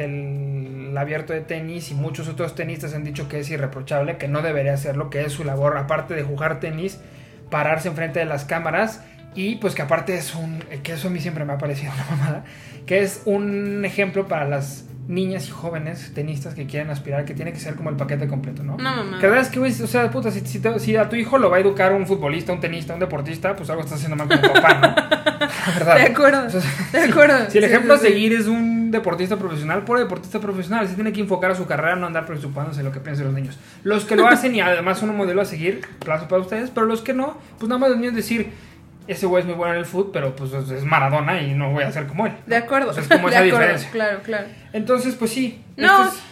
del abierto de tenis y muchos otros tenistas han dicho que es irreprochable, que no debería hacerlo, que es su labor, aparte de jugar tenis, pararse enfrente de las cámaras. Y pues que aparte que eso a mí siempre me ha parecido una mamada, que es un ejemplo para las niñas y jóvenes tenistas que quieren aspirar, que tiene que ser como el paquete completo, ¿no? No, mamá. Que la verdad es que, güey, o sea, puta, si a tu hijo lo va a educar un futbolista, un tenista, un deportista, pues algo estás haciendo mal con tu papá, ¿no? La verdad. De acuerdo, O sea, de acuerdo. Si el ejemplo sí. a seguir es un deportista profesional, por deportista profesional, se tiene que enfocar a su carrera, no andar preocupándose de lo que piensan los niños. Los que lo hacen y además son un modelo a seguir, aplauso para ustedes, pero los que no, pues nada más los niños decir, ese güey es muy bueno en el fútbol, pero pues es Maradona y no voy a ser como él, ¿no? De acuerdo. O sea, es como de esa acuerdo, diferencia. Claro. Entonces, pues sí. No, esto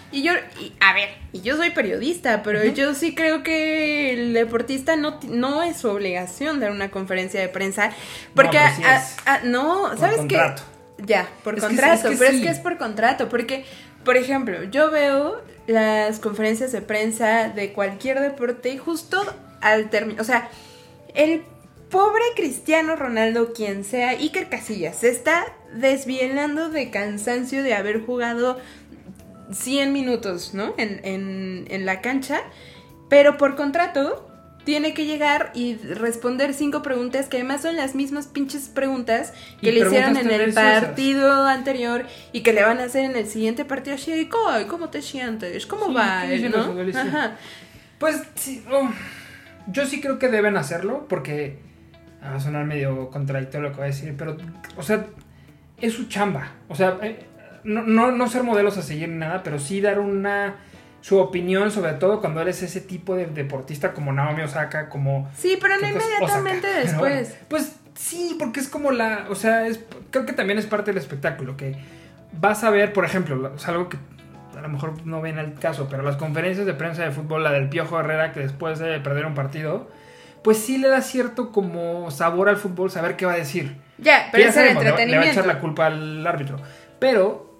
es- yo soy periodista, pero yo sí creo que el deportista no es su obligación dar una conferencia de prensa, porque No, pero sí es. no, Por ¿sabes contrato. qué? Ya, por Es que contrato, sí, es que pero sí. es que es por contrato, porque, por ejemplo, yo veo las conferencias de prensa de cualquier deporte y justo al término, o sea, el pobre Cristiano Ronaldo, quien sea, Iker Casillas, se está desvielando de cansancio de haber jugado 100 minutos, ¿no? En la cancha, pero por contrato tiene que llegar y responder 5 preguntas que además son las mismas pinches preguntas que Y le hicieron en preguntas el tendenciosas. partido anterior y que le van a hacer en el siguiente partido. Así, ¿cómo te sientes? ¿Cómo Sí, va? ¿qué dicen ¿no? los futbolistas? Ajá. Pues sí, yo sí creo que deben hacerlo, porque va a sonar medio contradictorio lo que voy a decir, pero, o sea, es su chamba. O sea, no ser modelos a seguir ni nada, pero sí dar su opinión, sobre todo cuando eres ese tipo de deportista como Naomi Osaka, como... Sí, pero no ¿qué cosa? inmediatamente Osaka. Pero después. bueno, pues sí, porque es como o sea, creo que también es parte del espectáculo, que vas a ver, por ejemplo, es algo que a lo mejor no ven el caso, pero las conferencias de prensa de fútbol, la del Piojo Herrera, que después de perder un partido, pues sí le da cierto como sabor al fútbol, saber qué va a decir. Ya, Que pero ya es el sabemos, le va a entretenimiento. echar la culpa al árbitro. Pero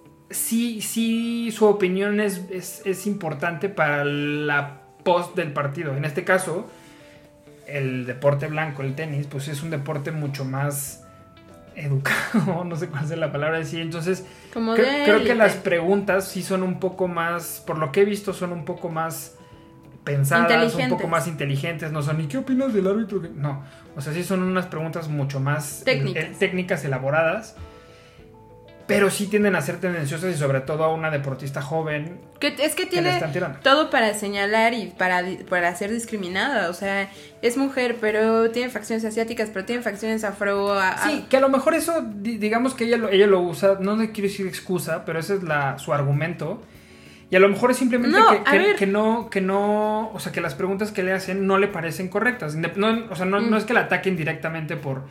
sí su opinión es importante para la post del partido. En este caso, el deporte blanco, el tenis, pues es un deporte mucho más educado, no sé cuál es la palabra decir. Entonces, creo que las preguntas sí son un poco más, por lo que he visto, son un poco más pensadas, un poco más inteligentes. No son, ¿y qué opinas del árbitro? No, o sea, sí son unas preguntas mucho más técnicas elaboradas. Pero sí tienden a ser tendenciosas y sobre todo a una deportista joven. Es que tiene todo para señalar y para ser discriminada. O sea, es mujer, pero tiene facciones asiáticas, pero tiene facciones afro. Sí, que a lo mejor eso, digamos que ella lo usa, no le quiero decir excusa, pero ese es su argumento. Y a lo mejor es simplemente que no, o sea, que las preguntas que le hacen no le parecen correctas. No, o sea, no es que la ataquen directamente por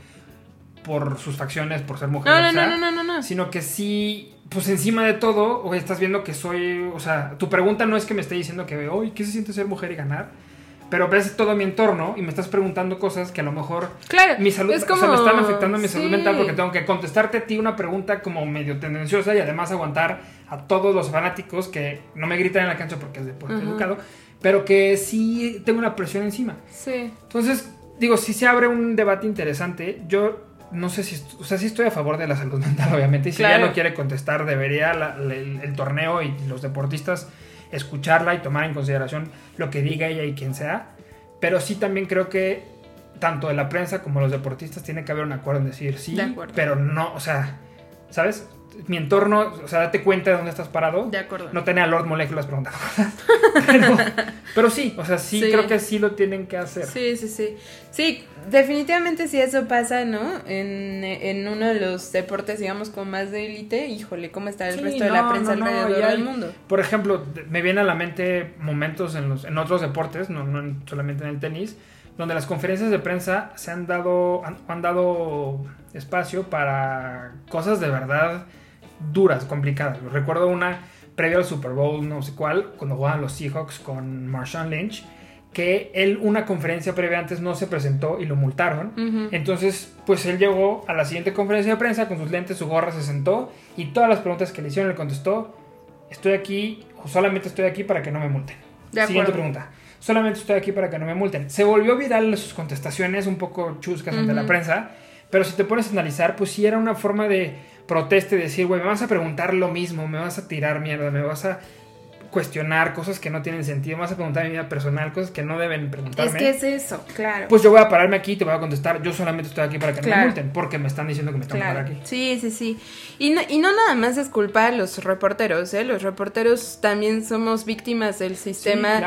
sus facciones, por ser mujer, no. Sino que sí, pues encima de todo, o estás viendo que soy, o sea, tu pregunta no es que me esté diciendo que, oye, ¿qué se siente ser mujer y ganar? Pero ves todo mi entorno y me estás preguntando cosas que a lo mejor mi salud, o sea, me están afectando mi salud mental porque tengo que contestarte a ti una pregunta como medio tendenciosa y además aguantar a todos los fanáticos que no me gritan en la cancha porque es deporte educado, pero que sí tengo una presión encima. Sí. Entonces, digo, si se abre un debate interesante, yo no sé si, o sea, sí estoy a favor de la salud mental, obviamente, y si ella no quiere contestar, debería el torneo y los deportistas escucharla y tomar en consideración lo que diga ella y quien sea, pero sí también creo que tanto de la prensa como los deportistas tiene que haber un acuerdo en decir sí, pero no, o sea, ¿sabes? Mi entorno, o sea, date cuenta de dónde estás parado. De acuerdo. No tener a Lord Moleculas preguntando cosas. pero sí, o sea, sí creo que sí lo tienen que hacer. Sí. Sí, definitivamente si eso pasa, ¿no? En uno de los deportes, digamos, con más de élite, híjole, ¿cómo está el resto de la prensa alrededor del mundo? Por ejemplo, me viene a la mente momentos en otros deportes, no solamente en el tenis, donde las conferencias de prensa se han dado espacio para cosas de verdad duras, complicadas. Recuerdo una previa al Super Bowl, no sé cuál, cuando jugaban los Seahawks con Marshawn Lynch, que una conferencia previa antes no se presentó y lo multaron. Entonces, pues él llegó a la siguiente conferencia de prensa con sus lentes, su gorra, se sentó y todas las preguntas que le hicieron, él contestó: estoy aquí, o solamente estoy aquí para que no me multen. Siguiente pregunta: solamente estoy aquí para que no me multen. Se volvió viral sus contestaciones un poco chuscas ante la prensa, pero si te pones a analizar, pues sí era una forma de protesta y decir, güey, me vas a preguntar lo mismo, me vas a tirar mierda, me vas a cuestionar cosas que no tienen sentido, me vas a preguntar mi vida personal, cosas que no deben preguntarme. Es que es eso, claro. Pues yo voy a pararme aquí y te voy a contestar, yo solamente estoy aquí para que no me multen, porque me están diciendo que me tengo que parar aquí. Sí. Y no nada más es culpa de los reporteros, ¿eh? Los reporteros también somos víctimas del sistema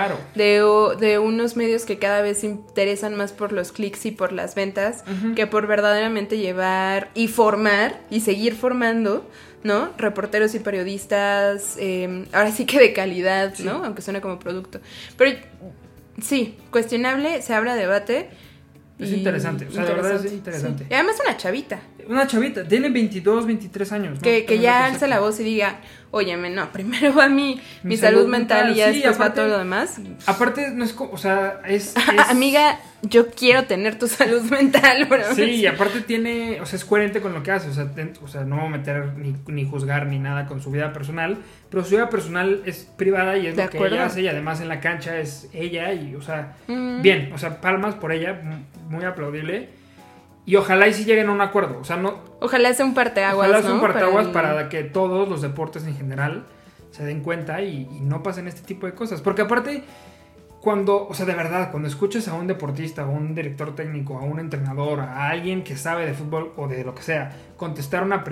de unos medios que cada vez se interesan más por los clics y por las ventas que por verdaderamente llevar y formar y seguir formando, ¿no? Reporteros y periodistas, ahora sí que de calidad, ¿no? Aunque suene como producto. Pero sí, cuestionable, se abre a debate. Es interesante, o sea, de verdad es interesante. Sí. Y además una chavita, tiene 22, 23 años, ¿no? Que ya alce la voz y diga, óyeme, no, primero va mi salud mental y ya después va todo lo demás. Aparte, no es como, o sea, es amiga, yo quiero tener tu salud mental, bro. Sí, y aparte tiene, o sea, es coherente con lo que hace, o sea, no va a meter ni juzgar ni nada con su vida personal, pero su vida personal es privada y es lo que ella hace, y además en la cancha es ella, y, o sea, bien, o sea, palmas por ella, muy aplaudible. Y ojalá y sí lleguen a un acuerdo, o sea, no... Ojalá sea un parteaguas, Ojalá sea un parteaguas para que todos los deportes en general se den cuenta y no pasen este tipo de cosas. Porque aparte, cuando, o sea, de verdad, cuando escuches a un deportista, a un director técnico, a un entrenador, a alguien que sabe de fútbol o de lo que sea, contestar una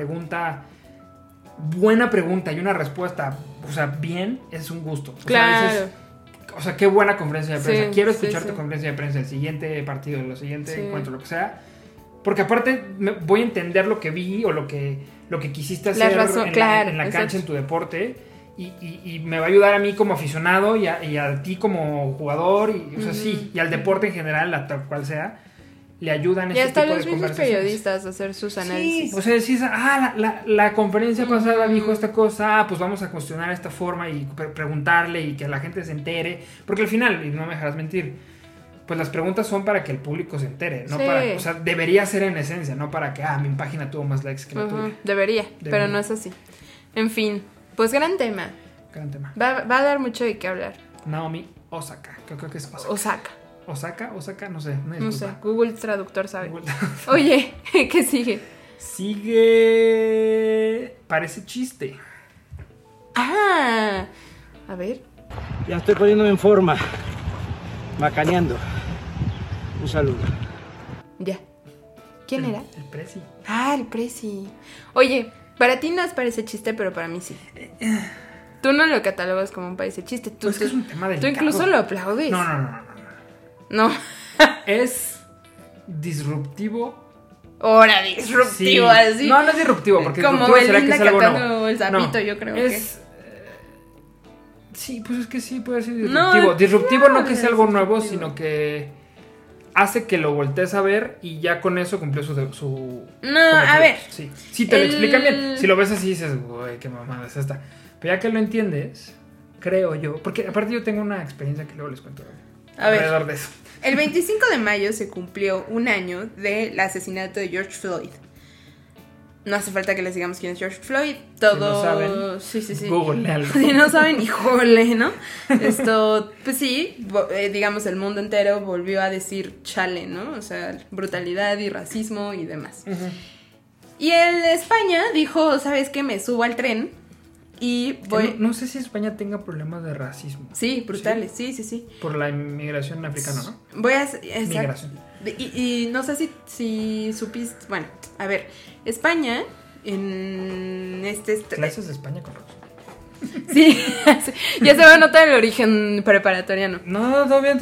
buena pregunta y una respuesta, o sea, bien, es un gusto. O sea, qué buena conferencia de prensa. Quiero escuchar tu conferencia de prensa, el siguiente partido, lo siguiente encuentro, lo que sea. Porque aparte voy a entender lo que vi o lo que quisiste hacer en la cancha, en tu deporte. Y me va a ayudar a mí como aficionado y a ti como jugador. Y, o sea, sí, y al deporte en general, a tal cual sea, le ayudan este tipo de conversaciones. Y hasta los mismos periodistas a hacer sus análisis. Sí, o sea, decís, la conferencia pasada dijo esta cosa, pues vamos a cuestionar esta forma y preguntarle y que la gente se entere. Porque al final, y no me dejarás mentir, pues las preguntas son para que el público se entere, no para, o sea, debería ser en esencia, no para que, mi página tuvo más likes que la tuya. Debería, pero no es así. En fin, pues gran tema. Gran tema. Va a dar mucho de qué hablar. Naomi Osaka, creo que es Osaka. Osaka, no sé. No sé, Google Traductor sabe. Google. Oye, ¿qué sigue? Sigue... Parece chiste. Ah, a ver. Ya estoy poniéndome en forma. Macaneando. Un saludo. Ya. ¿Quién era? El Prezi. Ah, el Prezi. Oye, para ti no parece chiste, pero para mí sí. Tú no lo catalogas como un parece chiste. Tú, Pues es que es un tema delicado. Tú incluso lo aplaudes. No. No. Es disruptivo. Ahora disruptivo, Sí. así. No es disruptivo, porque como disruptivo sería Belinda que es algo cantando nuevo. el sapito, No, yo creo es, sí, pues es que sí puede ser No, disruptivo. Disruptivo claro, no que sea algo es nuevo, disruptivo. sino que hace que lo voltees a ver y ya con eso cumplió su No, a ver. Sí, sí te lo El- explican bien. Si lo ves así dices, güey, qué mamada es esta. Pero ya que lo entiendes, creo yo, porque aparte yo tengo una experiencia que luego les cuento A ver. alrededor de eso. El 25 de mayo se cumplió un año del asesinato de George Floyd. No hace falta que les digamos quién es George Floyd. Todo. Si no saben, Sí. Googlealo. Si no saben, híjole, ¿no? Esto, pues sí, digamos, el mundo entero volvió a decir chale, ¿no? O sea, brutalidad y racismo y demás. Y el España dijo, ¿sabes qué? Me subo al tren y voy. No sé si España tenga problemas de racismo. Sí, brutales, sí. Por la inmigración africana, ¿no? Voy a. Exacto. Migración. Y no sé si supiste. Bueno, a ver, España en Clases de España con Rosa. Sí, ya se va a notar el origen preparatoriano. No, todo bien.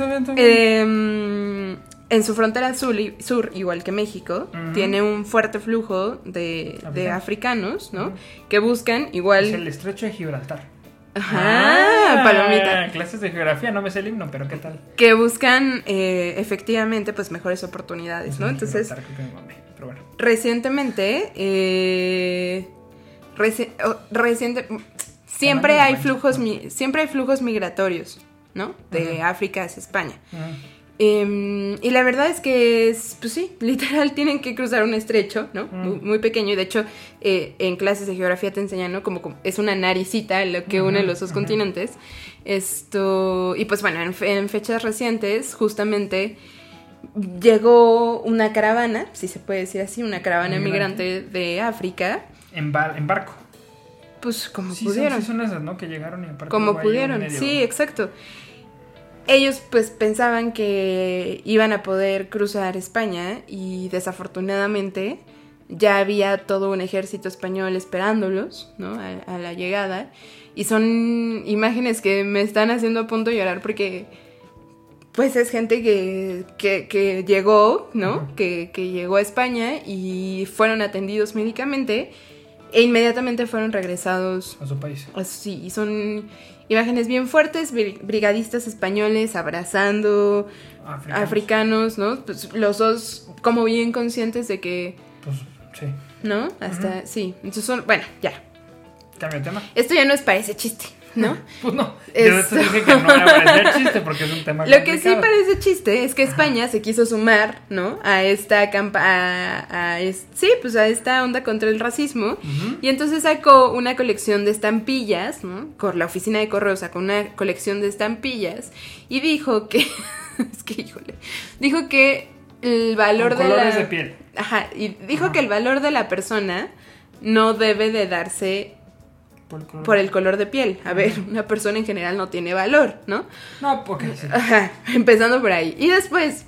En su frontera sur, igual que México, tiene un fuerte flujo de africanos, ¿no? Que buscan igual. Es el estrecho de Gibraltar. Ajá, palomita. Clases de geografía, no me sé el himno, pero ¿qué tal? Que buscan efectivamente pues mejores oportunidades, ¿no? Entonces, Gibraltar, creo que me mamé, pero bueno. recientemente, siempre hay flujos migratorios, ¿no? De África hacia España. Y la verdad es que, pues sí, literal tienen que cruzar un estrecho, ¿no? Muy pequeño. Y de hecho, en clases de geografía te enseñan, ¿no? Como es una naricita lo que une los dos continentes. Y pues bueno, en fechas recientes, justamente llegó una caravana, si se puede decir así, una caravana migrante de África. En barco. Pues como Sí, pudieron. son esas, ¿no? Que llegaron y aparte. Como luego hay pudieron, un medio- sí, exacto. Ellos pues pensaban que iban a poder cruzar España y desafortunadamente ya había todo un ejército español esperándolos, ¿no? A la llegada. Y son imágenes que me están haciendo a punto de llorar porque pues es gente que llegó, ¿no? Que llegó a España y fueron atendidos médicamente e inmediatamente fueron regresados A su país. sí, y son imágenes bien fuertes, brigadistas españoles abrazando africanos, ¿no? Pues los dos como bien conscientes de que, Pues sí. ¿no? Hasta, sí. Entonces bueno, ya. Cambio de tema. Esto ya no es parece chiste, ¿no? Pues no. Eso. Yo te dije que no era parecer chiste porque es un tema Lo que sí complicado. parece chiste es que España se quiso sumar, ¿no? A esta pues a esta onda contra el racismo. Y entonces sacó una colección de estampillas, ¿no? La oficina de correos sacó una colección de estampillas y dijo que es que híjole, dijo que el valor Con de colores de piel. Ajá, y dijo que el valor de la persona no debe de darse por el color de piel. A ver, una persona en general no tiene valor, ¿no? No, porque sí. Ajá, empezando por ahí. Y después,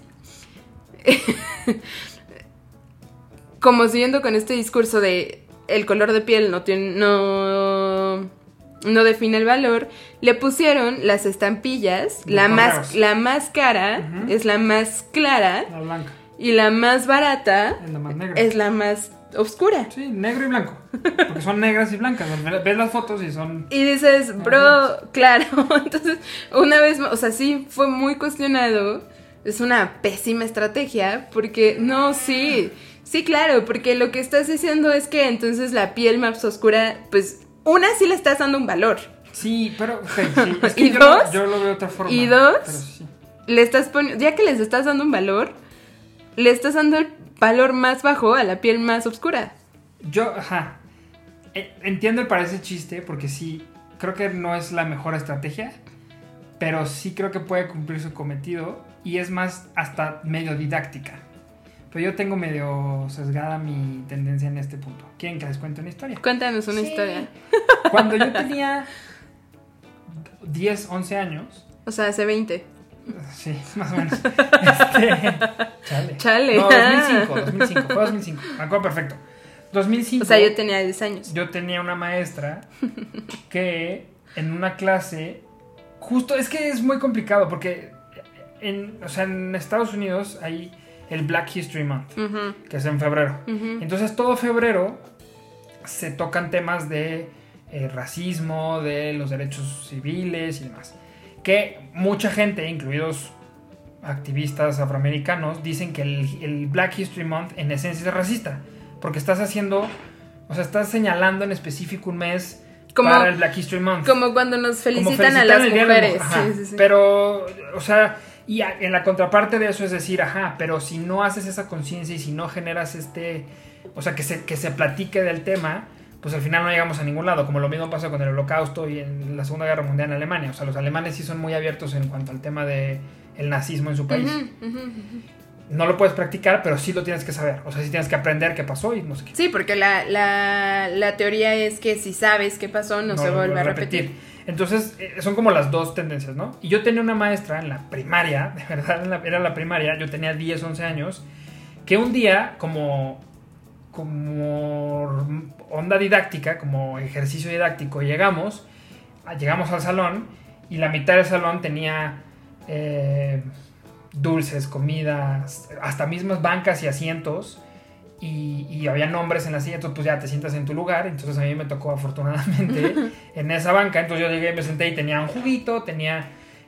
como siguiendo con este discurso de el color de piel no define el valor, le pusieron las estampillas, De la correos. más cara es la más clara La blanca. y la más barata Es la más negra. es la más oscura. Sí, negro y blanco. Porque son negras y blancas. Ves las fotos y son. Y dices, bro, claro. Entonces, una vez más, o sea, sí fue muy cuestionado. Es una pésima estrategia porque, no, sí, claro, porque lo que estás diciendo es que entonces la piel más oscura, pues, una sí le estás dando un valor. Sí, pero. Okay, sí. Es que ¿Y dos? Yo lo veo de otra forma. ¿Y dos? Pero sí. Le estás poniendo, ya que les estás dando un valor, le estás dando el valor más bajo a la piel más oscura. Ajá. Entiendo el parece chiste porque sí, creo que no es la mejor estrategia, pero sí creo que puede cumplir su cometido y es más hasta medio didáctica. Pero yo tengo medio sesgada mi tendencia en este punto. ¿Quieren que les cuente una historia? Cuéntanos una historia. Cuando yo tenía 10, 11 años... O sea, hace 20. Sí, más o menos. Chale. No, 2005. Fue 2005. Me acuerdo perfecto. 2005. O sea, yo tenía 10 años. Yo tenía una maestra que en una clase... Justo, es que es muy complicado porque en Estados Unidos hay el Black History Month, que es en febrero. Entonces todo febrero se tocan temas de racismo, de los derechos civiles y demás. Que mucha gente, incluidos activistas afroamericanos, dicen que el Black History Month en esencia es racista. Porque estás señalando en específico un mes para el Black History Month. Como cuando nos felicitan a las mujeres. Sí. Pero, o sea, y en la contraparte de eso es decir, pero si no haces esa conciencia y si no generas o sea, que se platique del tema, pues al final no llegamos a ningún lado, como lo mismo pasa con el Holocausto y en la Segunda Guerra Mundial en Alemania. O sea, los alemanes sí son muy abiertos en cuanto al tema del nazismo en su país. No lo puedes practicar, pero sí lo tienes que saber. O sea, sí tienes que aprender qué pasó y no sé qué. Sí, porque la teoría es que si sabes qué pasó, no se vuelve a repetir. Entonces, son como las dos tendencias, ¿no? Y yo tenía una maestra en la primaria, de verdad, era la primaria, yo tenía 10, 11 años, que un día, como onda didáctica, como ejercicio didáctico, llegamos al salón y la mitad del salón tenía dulces, comidas, hasta mismas bancas y asientos, y había nombres en las sillas. Entonces pues ya te sientas en tu lugar. Entonces a mí me tocó afortunadamente en esa banca. Entonces yo llegué y me senté y tenía un juguito, tenía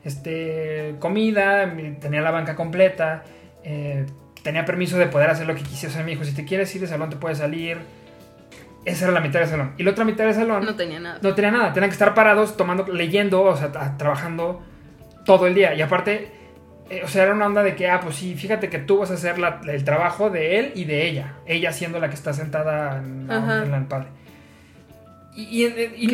comida, tenía la banca completa, tenía permiso de poder hacer lo que quisiera. O sea, me dijo, si te quieres ir del salón te puedes salir. Esa era la mitad del salón. Y la otra mitad del salón no tenía nada. Tenían que estar parados, leyendo, o sea, trabajando todo el día. Y aparte, o sea, era una onda de que, pues sí, fíjate que tú vas a hacer el trabajo de él y de ella. Ella siendo la que está sentada en la padre. Y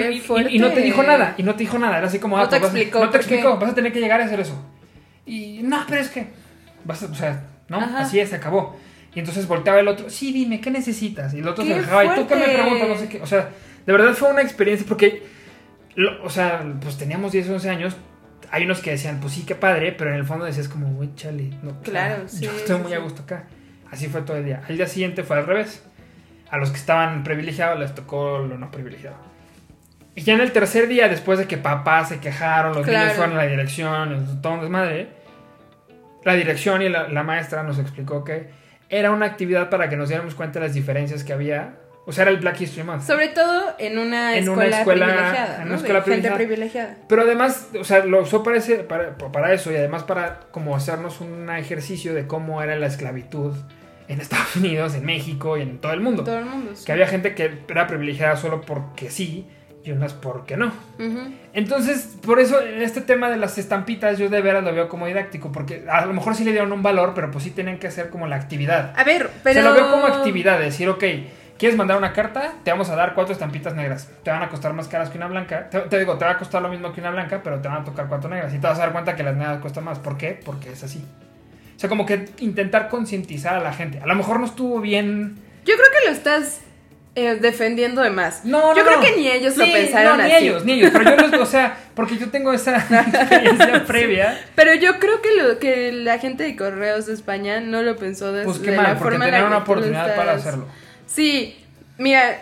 no te dijo nada. Era así como, no te explicó. Vas a tener que llegar a hacer eso. Y no, pero es que o sea, ¿no? Ajá. Así es, se acabó. Y entonces volteaba el otro, sí, dime, ¿qué necesitas? Y el otro se dejaba, ¿y tú qué me preguntas? No sé qué. O sea, de verdad fue una experiencia porque, o sea, pues teníamos 10, 11 años. Hay unos que decían, pues sí, qué padre, pero en el fondo decías como, güey, chale. No, claro, sí. Yo estoy muy a gusto acá. Así fue todo el día. Al día siguiente fue al revés. A los que estaban privilegiados les tocó lo no privilegiado. Y ya en el tercer día, después de que papás se quejaron, los niños fueron a la dirección, todo un desmadre, la dirección y la maestra nos explicó que era una actividad para que nos diéramos cuenta de las diferencias que había. O sea, era el Black History Month. Sobre todo en una escuela privilegiada. En una escuela gente privilegiada. Pero además, o sea, lo usó para eso y además para como hacernos un ejercicio de cómo era la esclavitud en Estados Unidos, en México y en todo el mundo. Todo el mundo, sí. Que había gente que era privilegiada solo porque sí y unas porque no. Uh-huh. Entonces, por eso este tema de las estampitas yo de veras lo veo como didáctico, porque a lo mejor sí le dieron un valor, pero pues sí tenían que hacer como la actividad. A ver, pero... O sea, lo veo como actividad, decir, ok, ¿quieres mandar una carta? Te vamos a dar 4 estampitas negras. Te van a costar más caras que una blanca. Te digo, te va a costar lo mismo que una blanca, pero te van a tocar 4 negras. Y te vas a dar cuenta que las negras cuestan más. ¿Por qué? Porque es así. O sea, como que intentar concientizar a la gente. A lo mejor no estuvo bien... Yo creo que lo estás defendiendo de más. No, yo creo que ni ellos lo pensaron así. Ni ellos. Pero yo o sea, porque yo tengo esa experiencia previa. Pero yo creo que la gente de Correos de España no lo pensó de, pues qué de mal, la porque forma tenían una oportunidad para hacerlo. Sí, mira,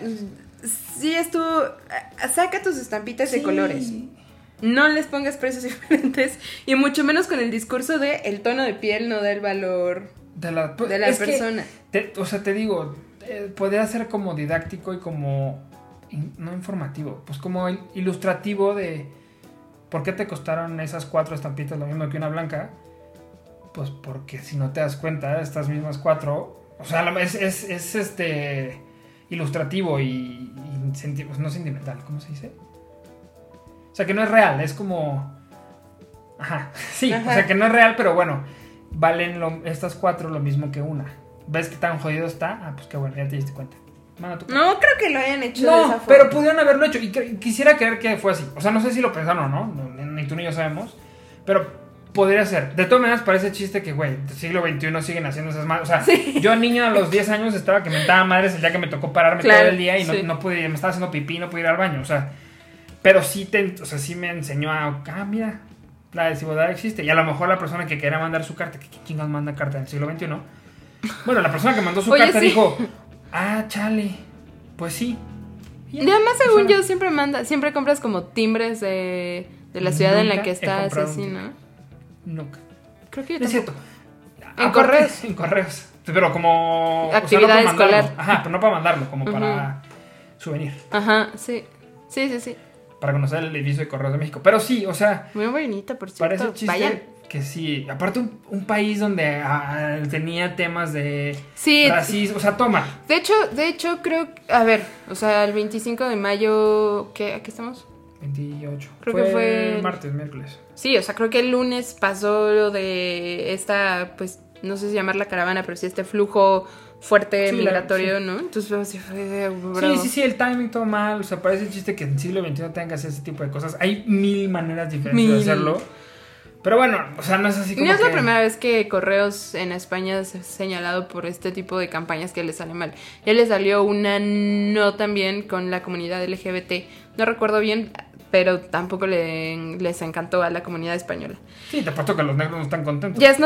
sí estuvo... Saca tus estampitas de colores. No les pongas precios diferentes. Y mucho menos con el discurso de el tono de piel no da el valor de la persona. O sea, te digo, podría ser como didáctico y como... no informativo, pues como ilustrativo de... ¿Por qué te costaron esas 4 estampitas lo mismo que una blanca? Pues porque si no te das cuenta, estas mismas 4... O sea, es ilustrativo y no sentimental, ¿cómo se dice? O sea, que no es real, es como... Ajá, sí, ajá. O sea, que no es real, pero bueno, valen estas 4 lo mismo que una. ¿Ves que tan jodido está? Pues qué bueno, ya te diste cuenta. No creo que lo hayan hecho de esa forma. Pero pudieron haberlo hecho y quisiera creer que fue así. O sea, no sé si lo pensaron o no, ni tú ni yo sabemos, pero Podría ser. De todas maneras, parece chiste que, güey, del siglo XXI siguen haciendo esas madres. O sea, yo niño a los 10 años estaba que mentaba madres el día que me tocó pararme todo el día y no pude, me estaba haciendo pipí, no pude ir al baño. O sea, pero sí, sí me enseñó a, mira, la desigualdad existe. Y a lo mejor la persona que quería mandar su carta, ¿qué chingados manda carta en el siglo XXI? Bueno, la persona que mandó su carta dijo, chale, pues sí. Y además, según yo, siempre compras como timbres de la ciudad en la que estás, así, ¿no? Nunca. Creo que es cierto. En correos. En correos. Pero como... actividad no escolar. Ajá, pero no para mandarlo, como para souvenir. Ajá, sí. Sí. Para conocer el edificio de Correos de México. Pero sí, o sea... Muy bonita, por cierto. Parece chiste. Vayan. Que sí. Aparte, un país donde tenía temas de racismo. O sea, toma. De hecho, creo... A ver, o sea, el 25 de mayo... ¿Qué? ¿Aquí estamos? 28. Creo que fue... martes, miércoles. Sí, o sea, creo que el lunes pasó lo de esta, pues, no sé si llamarla caravana, pero sí este flujo fuerte migratorio, ¿no? Entonces, así fue, bro. Sí, el timing todo mal. O sea, parece chiste que en el siglo XXI tengan que hacer ese tipo de cosas. Hay 1000 maneras diferentes de hacerlo. Pero bueno, o sea, no es así como no es la primera vez que Correos en España se ha señalado por este tipo de campañas que les sale mal. Ya les salió una no tan bien con la comunidad LGBT. No recuerdo bien, pero tampoco les encantó a la comunidad española. Sí, te apuesto que los negros no están contentos. Ya es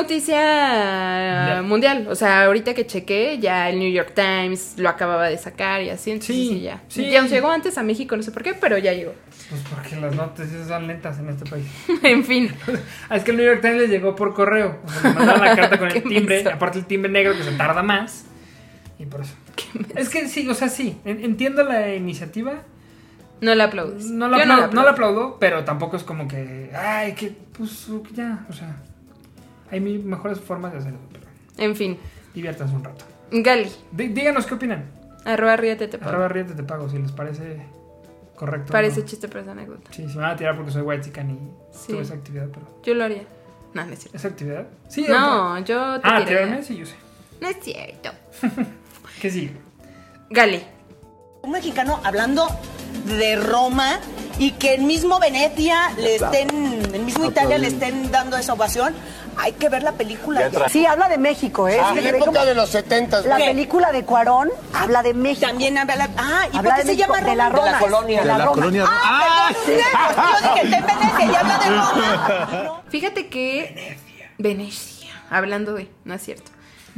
noticia mundial. O sea, ahorita que chequé, ya el New York Times lo acababa de sacar y así. Entonces sí, ya. Sí. Ya llegó antes a México, no sé por qué, pero ya llegó. Pues porque las noticias son lentas en este país. En fin. Es que el New York Times les llegó por correo. O sea, le mandaron la carta con el timbre. Aparte el timbre negro que se tarda más. Y por eso. Es que sí, o sea, sí. Entiendo la iniciativa. No la aplaudes. No la aplaudo, pero tampoco es como que... Ay, que pues ya, o sea... Hay mejores formas de hacerlo, pero... En fin. Diviértanse un rato. Gali. Díganos qué opinan. @Ríete te pago. @Ríete te pago, si les parece correcto. Parece chiste, pero es anécdota. Sí, se me van a tirar porque soy whitezican y tuve esa actividad, pero... Yo lo haría. No es cierto. ¿Esa actividad? Sí. No, yo te tirarme, sí, yo sé. No es cierto. ¿Qué sigue? Gali. Un mexicano hablando de Roma y que el mismo Venecia el mismo Italia le estén dando esa ovación. Hay que ver la película. Sí, habla de México, ¿eh? En la época de los 70. La película de Cuarón habla de México. También habla ¿y habla por qué se llama de la Roma? De la colonia. De la colonia. Sí. Yo dije, está en Venecia y habla de Roma. No. Fíjate que... Venecia. Hablando de... No es cierto.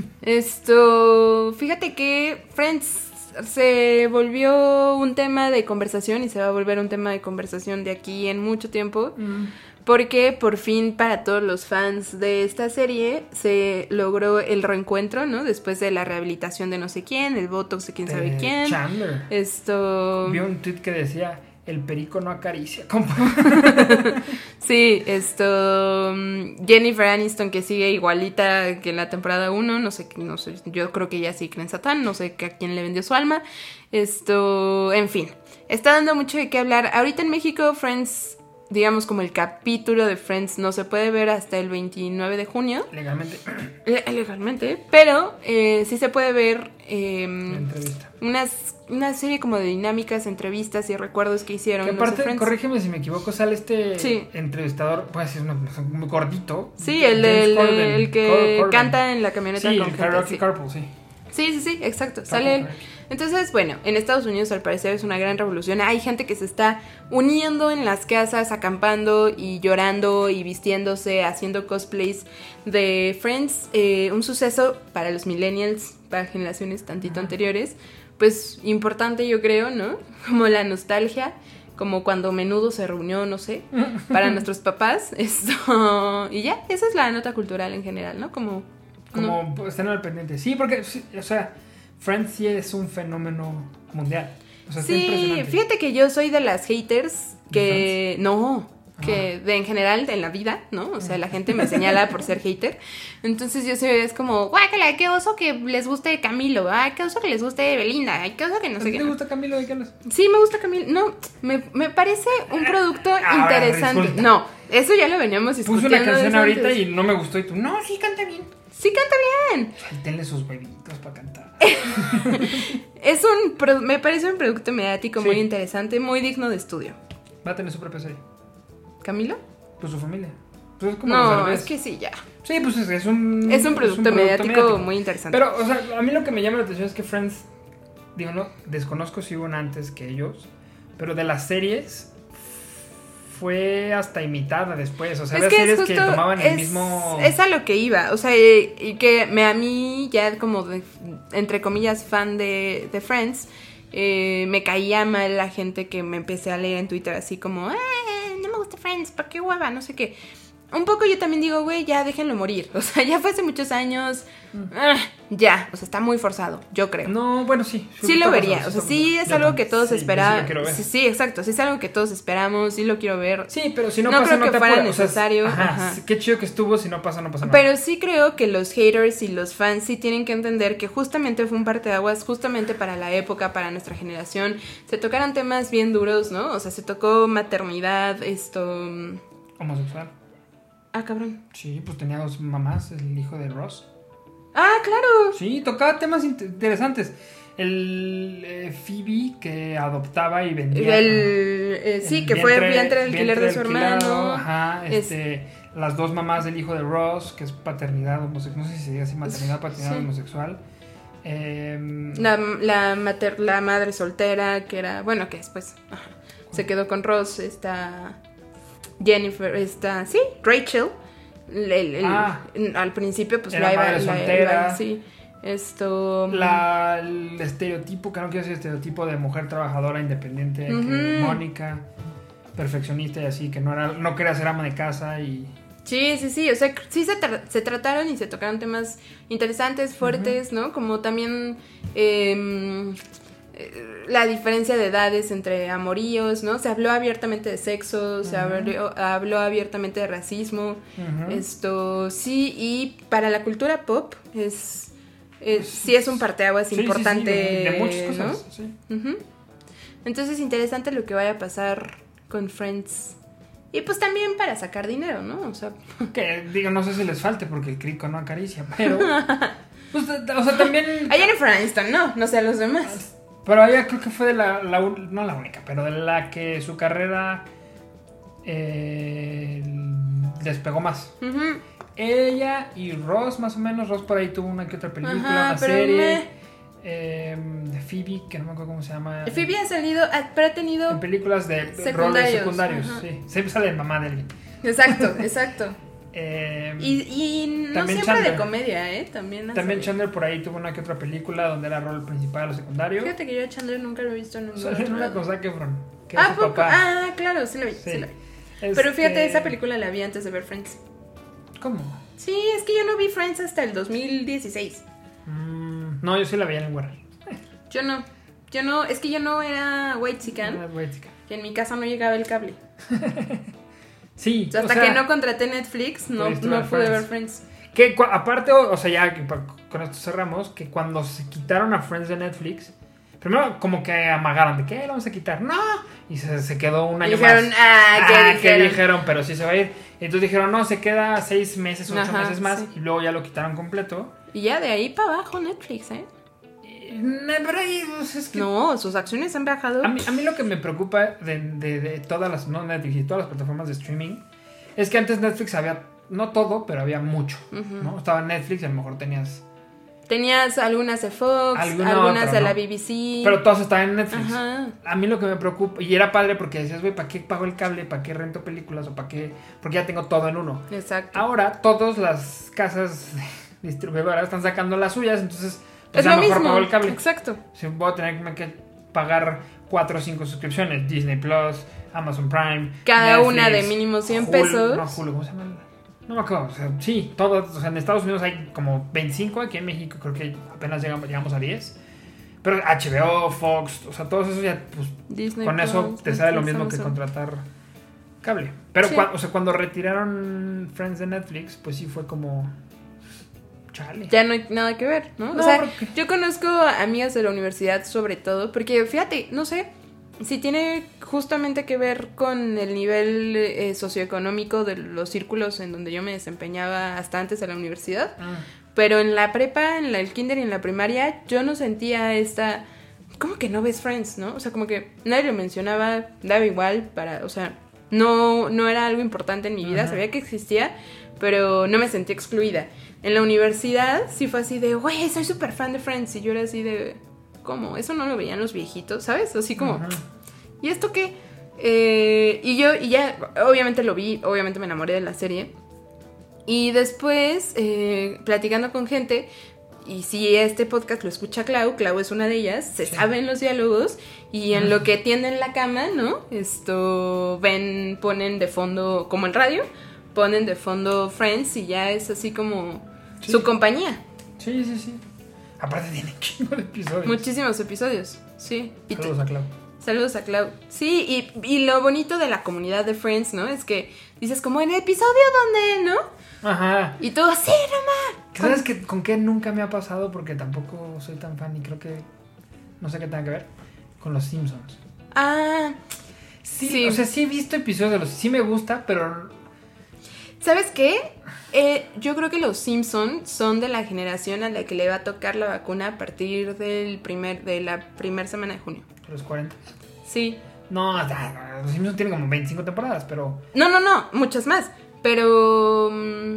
Fíjate que Friends se volvió un tema de conversación y se va a volver un tema de conversación de aquí en mucho tiempo. Porque por fin para todos los fans de esta serie se logró el reencuentro, ¿no? Después de la rehabilitación de no sé quién, el botox de quién sabe quién. Chandler. Vi un tweet que decía, el perico no acaricia, compa. Sí, Jennifer Aniston que sigue igualita que en la temporada 1, no sé, yo creo que ella sí cree en Satán, no sé a quién le vendió su alma. En fin, está dando mucho de qué hablar. Ahorita en México, Friends, digamos como el capítulo de Friends no se puede ver hasta el 29 de junio. Legalmente, pero sí se puede ver una serie como de dinámicas, entrevistas y recuerdos que hicieron. Que aparte, corrígeme si me equivoco, sale entrevistador, pues es muy gordito. Sí, el que canta en la camioneta. Sí, con el Karaoke Carpool, sí. Sí, exacto. Sale él. Entonces, bueno, en Estados Unidos al parecer es una gran revolución. Hay gente que se está uniendo en las casas, acampando y llorando y vistiéndose, haciendo cosplays de Friends. Un suceso para los millennials, para generaciones tantito anteriores. Pues importante, yo creo, ¿no? Como la nostalgia, como cuando Menudo se reunió, no sé, para nuestros papás. Y ya, esa es la nota cultural en general, ¿no? Como estén al pendiente. Sí, porque, o sea, Friends sí es un fenómeno mundial. O sea, sí, fíjate que yo soy de las haters que... en general en la vida, ¿no? O sea, la gente me señala por ser hater. Entonces yo soy, es como, guácala, qué oso que les guste Camilo, qué oso que les guste Belinda, qué oso que no sé qué. ¿Te gusta Camilo? ¿De qué hablas? Sí, me gusta Camilo. No, me parece un producto interesante. Resulta. No, eso ya lo veníamos discutiendo. Puse una canción ahorita y no me gustó y tú, no, sí canta bien. Sí canta bien. Suéltenle sus huevitos para cantar. Me parece un producto mediático muy interesante, muy digno de estudio. Va a tener su propia serie. ¿Camilo? Pues su familia. Pues es como los No, Derbez. es que sí, ya. Sí, pues es un... Es un producto mediático muy interesante. Pero, o sea, a mí lo que me llama la atención es que Friends, digo, no, desconozco si hubo una antes que ellos, pero de las series fue hasta imitada después. O sea, es había que series que tomaban el mismo... Es a lo que iba. O sea, y que a mí, ya como, entre comillas, fan de Friends, me caía mal la gente que me empecé a leer en Twitter así como, no me gusta Friends, ¿por qué hueva? No sé qué. Un poco yo también digo, güey, ya déjenlo morir. O sea, ya fue hace muchos años. Ya, o sea, está muy forzado, yo creo. No, bueno, sí. Sí lo vería, o sea, sí es algo que todos esperamos. Sí, exacto, sí es algo que todos esperamos, sí lo quiero ver. Sí, pero si no, no pasa, creo no que te fuera apures. necesario. O sea, ajá. Qué chido que estuvo, si no pasa, no pasa nada. Pero sí creo que los haters y los fans sí tienen que entender que justamente fue un parteaguas, justamente para la época, para nuestra generación. Se tocaron temas bien duros, ¿no? O sea, se tocó maternidad, homosexual. Ah, cabrón. Sí, pues tenía 2 mamás, el hijo de Ross. Ah, claro. Sí, tocaba temas interesantes. El Phoebe que adoptaba y vendía. Sí, que fue vientre alquiler de su hermano. Ajá, las 2 mamás del hijo de Ross, que es paternidad homosexual. No sé si se diga así, maternidad, paternidad homosexual. La madre soltera, que era, bueno, que después se quedó con Ross, Jennifer, Rachel. Al principio, pues la madre soltera. Sí. El estereotipo, que no quiero decir estereotipo de mujer trabajadora independiente, que Mónica, perfeccionista y así, que no quería ser ama de casa y... Sí, o sea, sí se trataron y se tocaron temas interesantes, fuertes, ¿no? Como también la diferencia de edades entre amoríos, ¿no? Se habló abiertamente de sexo, se habló abiertamente de racismo, sí, y para la cultura pop sí es un parteaguas importante, de muchas cosas, ¿no? Sí. Entonces interesante lo que vaya a pasar con Friends. Y pues también para sacar dinero, ¿no? O sea, que digo, no sé si les falte porque el crico no acaricia, pero pues, o sea, también a Jennifer Aniston, no sé a los demás. Pero ella creo que fue de no la única, pero de la que su carrera despegó más. Ella y Ross, más o menos. Ross por ahí tuvo una que otra película, una serie. Phoebe, que no me acuerdo cómo se llama. Phoebe ha salido, pero ha tenido en películas de roles secundarios. Sí. Siempre sale de mamá de alguien. Exacto. Y no también siempre Chandler. De comedia, También Chandler por ahí tuvo una que otra película donde era rol principal o secundario. Fíjate que yo a Chandler nunca lo he visto en un Solo en una cosa que Efron, que es su papá. Ah, claro, sí lo vi. Pero fíjate, esa película la vi antes de ver Friends. ¿Cómo? Sí, es que yo no vi Friends hasta el 2016. No, yo sí la veía en Warner. Yo no, es que yo no era whitezican. Que en mi casa no llegaba el cable. Sí. O sea, hasta que no contraté Netflix, no pude ver Friends. Que aparte, o sea, ya con esto cerramos, que cuando se quitaron a Friends de Netflix, primero como que amagaron de que lo vamos a quitar. ¡No! Y se quedó un año dijeron, más. ¿Qué dijeron? Pero sí se va a ir. Entonces dijeron, no, se queda 6 meses, 8 meses más. Sí. Y luego ya lo quitaron completo. Y ya de ahí para abajo Netflix, Pero ahí, es que no, sus acciones han bajado. A mí lo que me preocupa de todas las, no Netflix y todas las plataformas de streaming, es que antes Netflix había, no todo, pero había mucho, ¿no? Estaba Netflix y a lo mejor tenías algunas de Fox, algunas de la BBC. Pero todas estaban en Netflix. Ajá. A mí lo que me preocupa, y era padre porque decías, güey, ¿para qué pago el cable? ¿Para qué rento películas? ¿O para qué? Porque ya tengo todo en uno. Exacto. Ahora todas las casas distribuidoras están sacando las suyas, entonces pues ya lo mejor mismo. pago el cable. Exacto. Si voy a tener que pagar 4 o 5 suscripciones, Disney Plus, Amazon Prime, cada Netflix, una de mínimo 100 pesos. No, Hulu, ¿cómo se llama? No me acuerdo, o sea, sí, todos, o sea, en Estados Unidos hay como 25, aquí en México creo que apenas llegamos a 10. Pero HBO, Fox, o sea, todos esos ya, pues, Disney con Plus, eso te sale lo mismo Amazon. que contratar cable. Pero sí. Cuando retiraron Friends de Netflix, pues sí fue como... Chale. Ya no hay nada que ver, ¿no? O sea, porque yo conozco amigas de la universidad sobre todo, porque fíjate, no sé si tiene justamente que ver con el nivel socioeconómico de los círculos en donde yo me desempeñaba hasta antes de la universidad. Pero en la prepa, en el kinder y en la primaria, yo no sentía esta... ¿Cómo que no ves Friends, no? O sea, como que nadie lo mencionaba, daba igual o sea, no era algo importante en mi vida, sabía que existía, pero no me sentí excluida. En la universidad sí fue así de, güey, soy súper fan de Friends, y yo era así de, ¿cómo? Eso no lo veían los viejitos, ¿sabes? Así como, ¿y esto qué? Y ya, obviamente lo vi, obviamente me enamoré de la serie. Y después, platicando con gente, y si este podcast lo escucha Clau es una de ellas, se saben los diálogos, y en lo que tienden la cama, ¿no? Ponen de fondo, como en radio, ponen de fondo Friends, y ya es así como su compañía. Sí. Aparte tiene chingo de episodios. Muchísimos episodios, sí. Saludos a Clau. Saludos a Clau. Sí, y lo bonito de la comunidad de Friends, ¿no? Es que dices como en el episodio donde, ¿no? Ajá. Y todo, sí, nomás. ¿Sabes con qué nunca me ha pasado? Porque tampoco soy tan fan y creo que no sé qué tenga que ver. Con los Simpsons. Ah, sí. O sea, sí he visto episodios de los... Sí me gusta, pero... ¿Sabes qué? Yo creo que los Simpsons son de la generación a la que le va a tocar la vacuna a partir de la primera semana de junio. ¿Los 40? Sí. No, los Simpsons tienen como 25 temporadas, pero... No, muchas más. Pero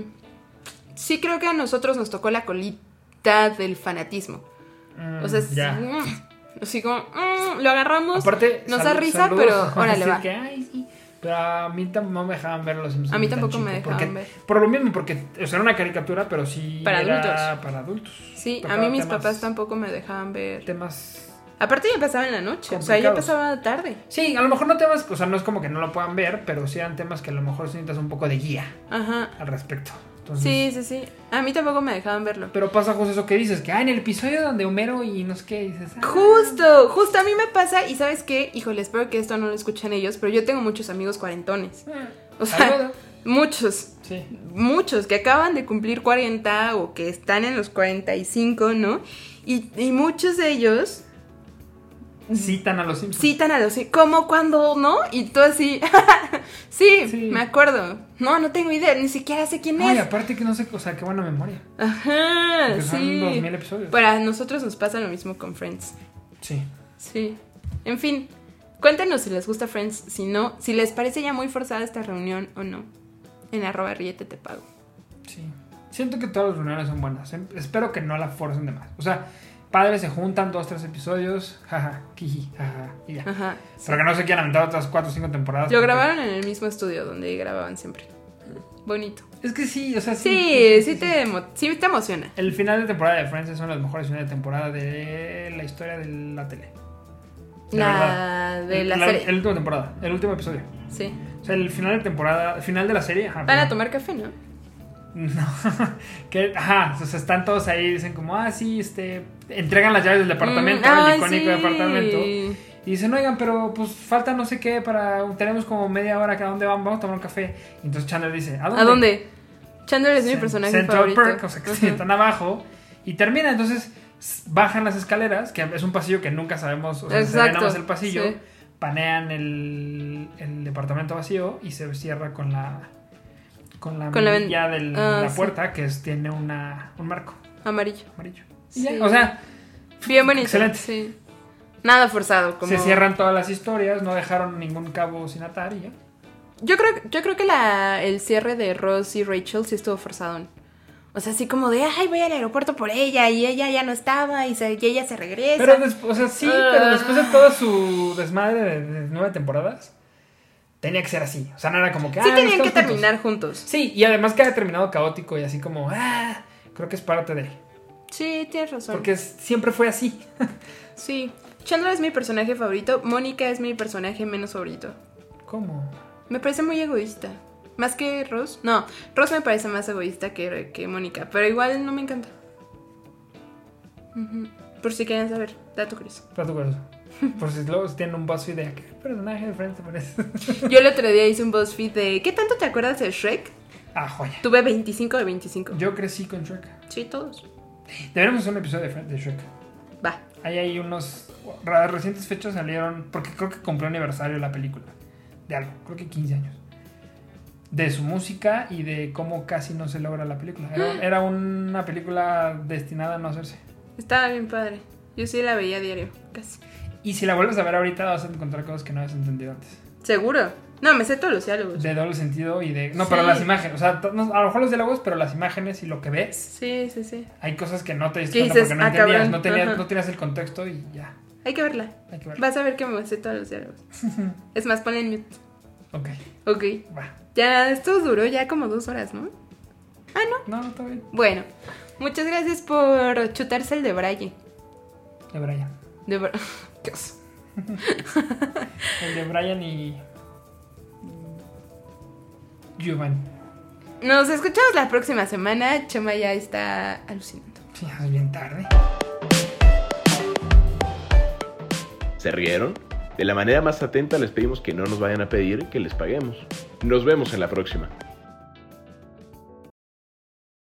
sí creo que a nosotros nos tocó la colita del fanatismo. O sea, así como lo agarramos, aparte, nos da risa, pero órale va. Pero a mí no me dejaban ver los Simpsons. A mí tampoco me dejaban ver. Por lo mismo, porque era una caricatura, pero sí para adultos. Sí, a mí mis papás tampoco me dejaban ver temas... Aparte ya pasaba en la noche, o sea, ya pasaba tarde. Sí, a lo mejor no temas, o sea, no es como que no lo puedan ver, pero sí eran temas que a lo mejor necesitas un poco de guía al respecto. Entonces, sí. A mí tampoco me dejaban verlo. Pero pasa justo eso que dices, que en el episodio donde Homero y no sé qué, dices... Justo a mí me pasa, y ¿sabes qué? Híjole, espero que esto no lo escuchen ellos, pero yo tengo muchos amigos cuarentones. O sea, muchos que acaban de cumplir 40 o que están en los 45, ¿no? Y muchos de ellos... citan a los Simpsons. Como cuando, ¿no? Y tú así, sí, me acuerdo. No tengo idea, ni siquiera sé quién es. Y aparte que no sé, o sea, qué buena memoria. Ajá, porque son 2000 episodios. Para nosotros nos pasa lo mismo con Friends. Sí. En fin, cuéntenos si les gusta Friends, si no, si les parece ya muy forzada esta reunión o no. En @riete te pago. Sí. Siento que todas las reuniones son buenas. Espero que no la forcen de más. O sea, padres se juntan 2-3 episodios, jaja, kiji, jaja, y ya. Ajá, pero que no se quieran aventar otras 4 o 5 temporadas. Lo grabaron en el mismo estudio donde grababan siempre. Bonito. Es que sí, o sea, sí te emociona. El final de temporada de Friends es uno de los mejores finales de temporada de la historia de la tele. La serie. El último temporada, el último episodio. Sí. O sea, el final de temporada, el final de la serie. Van a tomar café, ¿no? No, o sea, están todos ahí, dicen como, sí, entregan las llaves del departamento, el icónico departamento, y dicen, oigan, pero pues falta no sé qué tenemos como media hora, ¿a dónde vamos a tomar un café? Y entonces Chandler dice, ¿a dónde? Chandler es mi personaje favorito. Central Perk, o sea, que están abajo, y termina, entonces bajan las escaleras, que es un pasillo que nunca sabemos, o sea, se ve nada más el pasillo, panean el departamento vacío, y se cierra con la manilla de la puerta, que tiene un marco amarillo. Y ya, o sea, bien bonito. Excelente. Sí. Nada forzado. Se cierran todas las historias, no dejaron ningún cabo sin atar y ya. Yo creo que el cierre de Ross y Rachel sí estuvo forzado. O sea, así como de, voy al aeropuerto por ella y ella ya no estaba y ella se regresa. Pero después de todo su desmadre de 9 temporadas, tenía que ser así. O sea, no era como que... sí, tenían que terminar juntos. Sí, y además que haya terminado caótico y así como... creo que es parte de... Sí, tienes razón. Porque siempre fue así. Sí. Chandler es mi personaje favorito. Mónica es mi personaje menos favorito. ¿Cómo? Me parece muy egoísta. ¿Más que Ross? No, Ross me parece más egoísta que Mónica. Pero igual no me encanta. Por si quieren saber. Dato curioso. Por si luego tienen un BuzzFeed de ¿qué personaje de Friends te parece? Yo el otro día hice un BuzzFeed de ¿qué tanto te acuerdas de Shrek? Joya. Tuve 25 de 25. Yo crecí con Shrek. Sí, todos. Deberíamos hacer un episodio de Shrek. Va. Ahí hay unos recientes fechas salieron, porque creo que cumplió aniversario la película. De algo, creo que 15 años. De su música y de cómo casi no se logra la película. Era una película destinada a no hacerse. Estaba bien padre. Yo sí la veía a diario, casi. Y si la vuelves a ver ahorita vas a encontrar cosas que no habías entendido antes. ¿Seguro? No, me sé todos los diálogos. De doble sentido y de... No, Sí. pero las imágenes. O sea, a lo mejor los diálogos, pero las imágenes y lo que ves. Sí. Hay cosas que no te diste ¿Qué cuenta dices? porque no Ah, entendías. cabrón. No tenías el contexto y ya. Hay que verla. Vas a ver que me sé todos los diálogos. Es más, ponle en mute. Ok. Va. Ya, esto duró ya como 2 horas, ¿no? Ah, ¿no? No, está bien. Bueno, muchas gracias por chutarse el de Braille. De Brian. Qué oso. El de Brian y... Giovanni. Nos escuchamos la próxima semana. Chema ya está alucinando. Sí, es bien tarde. ¿Se rieron? De la manera más atenta les pedimos que no nos vayan a pedir que les paguemos. Nos vemos en la próxima.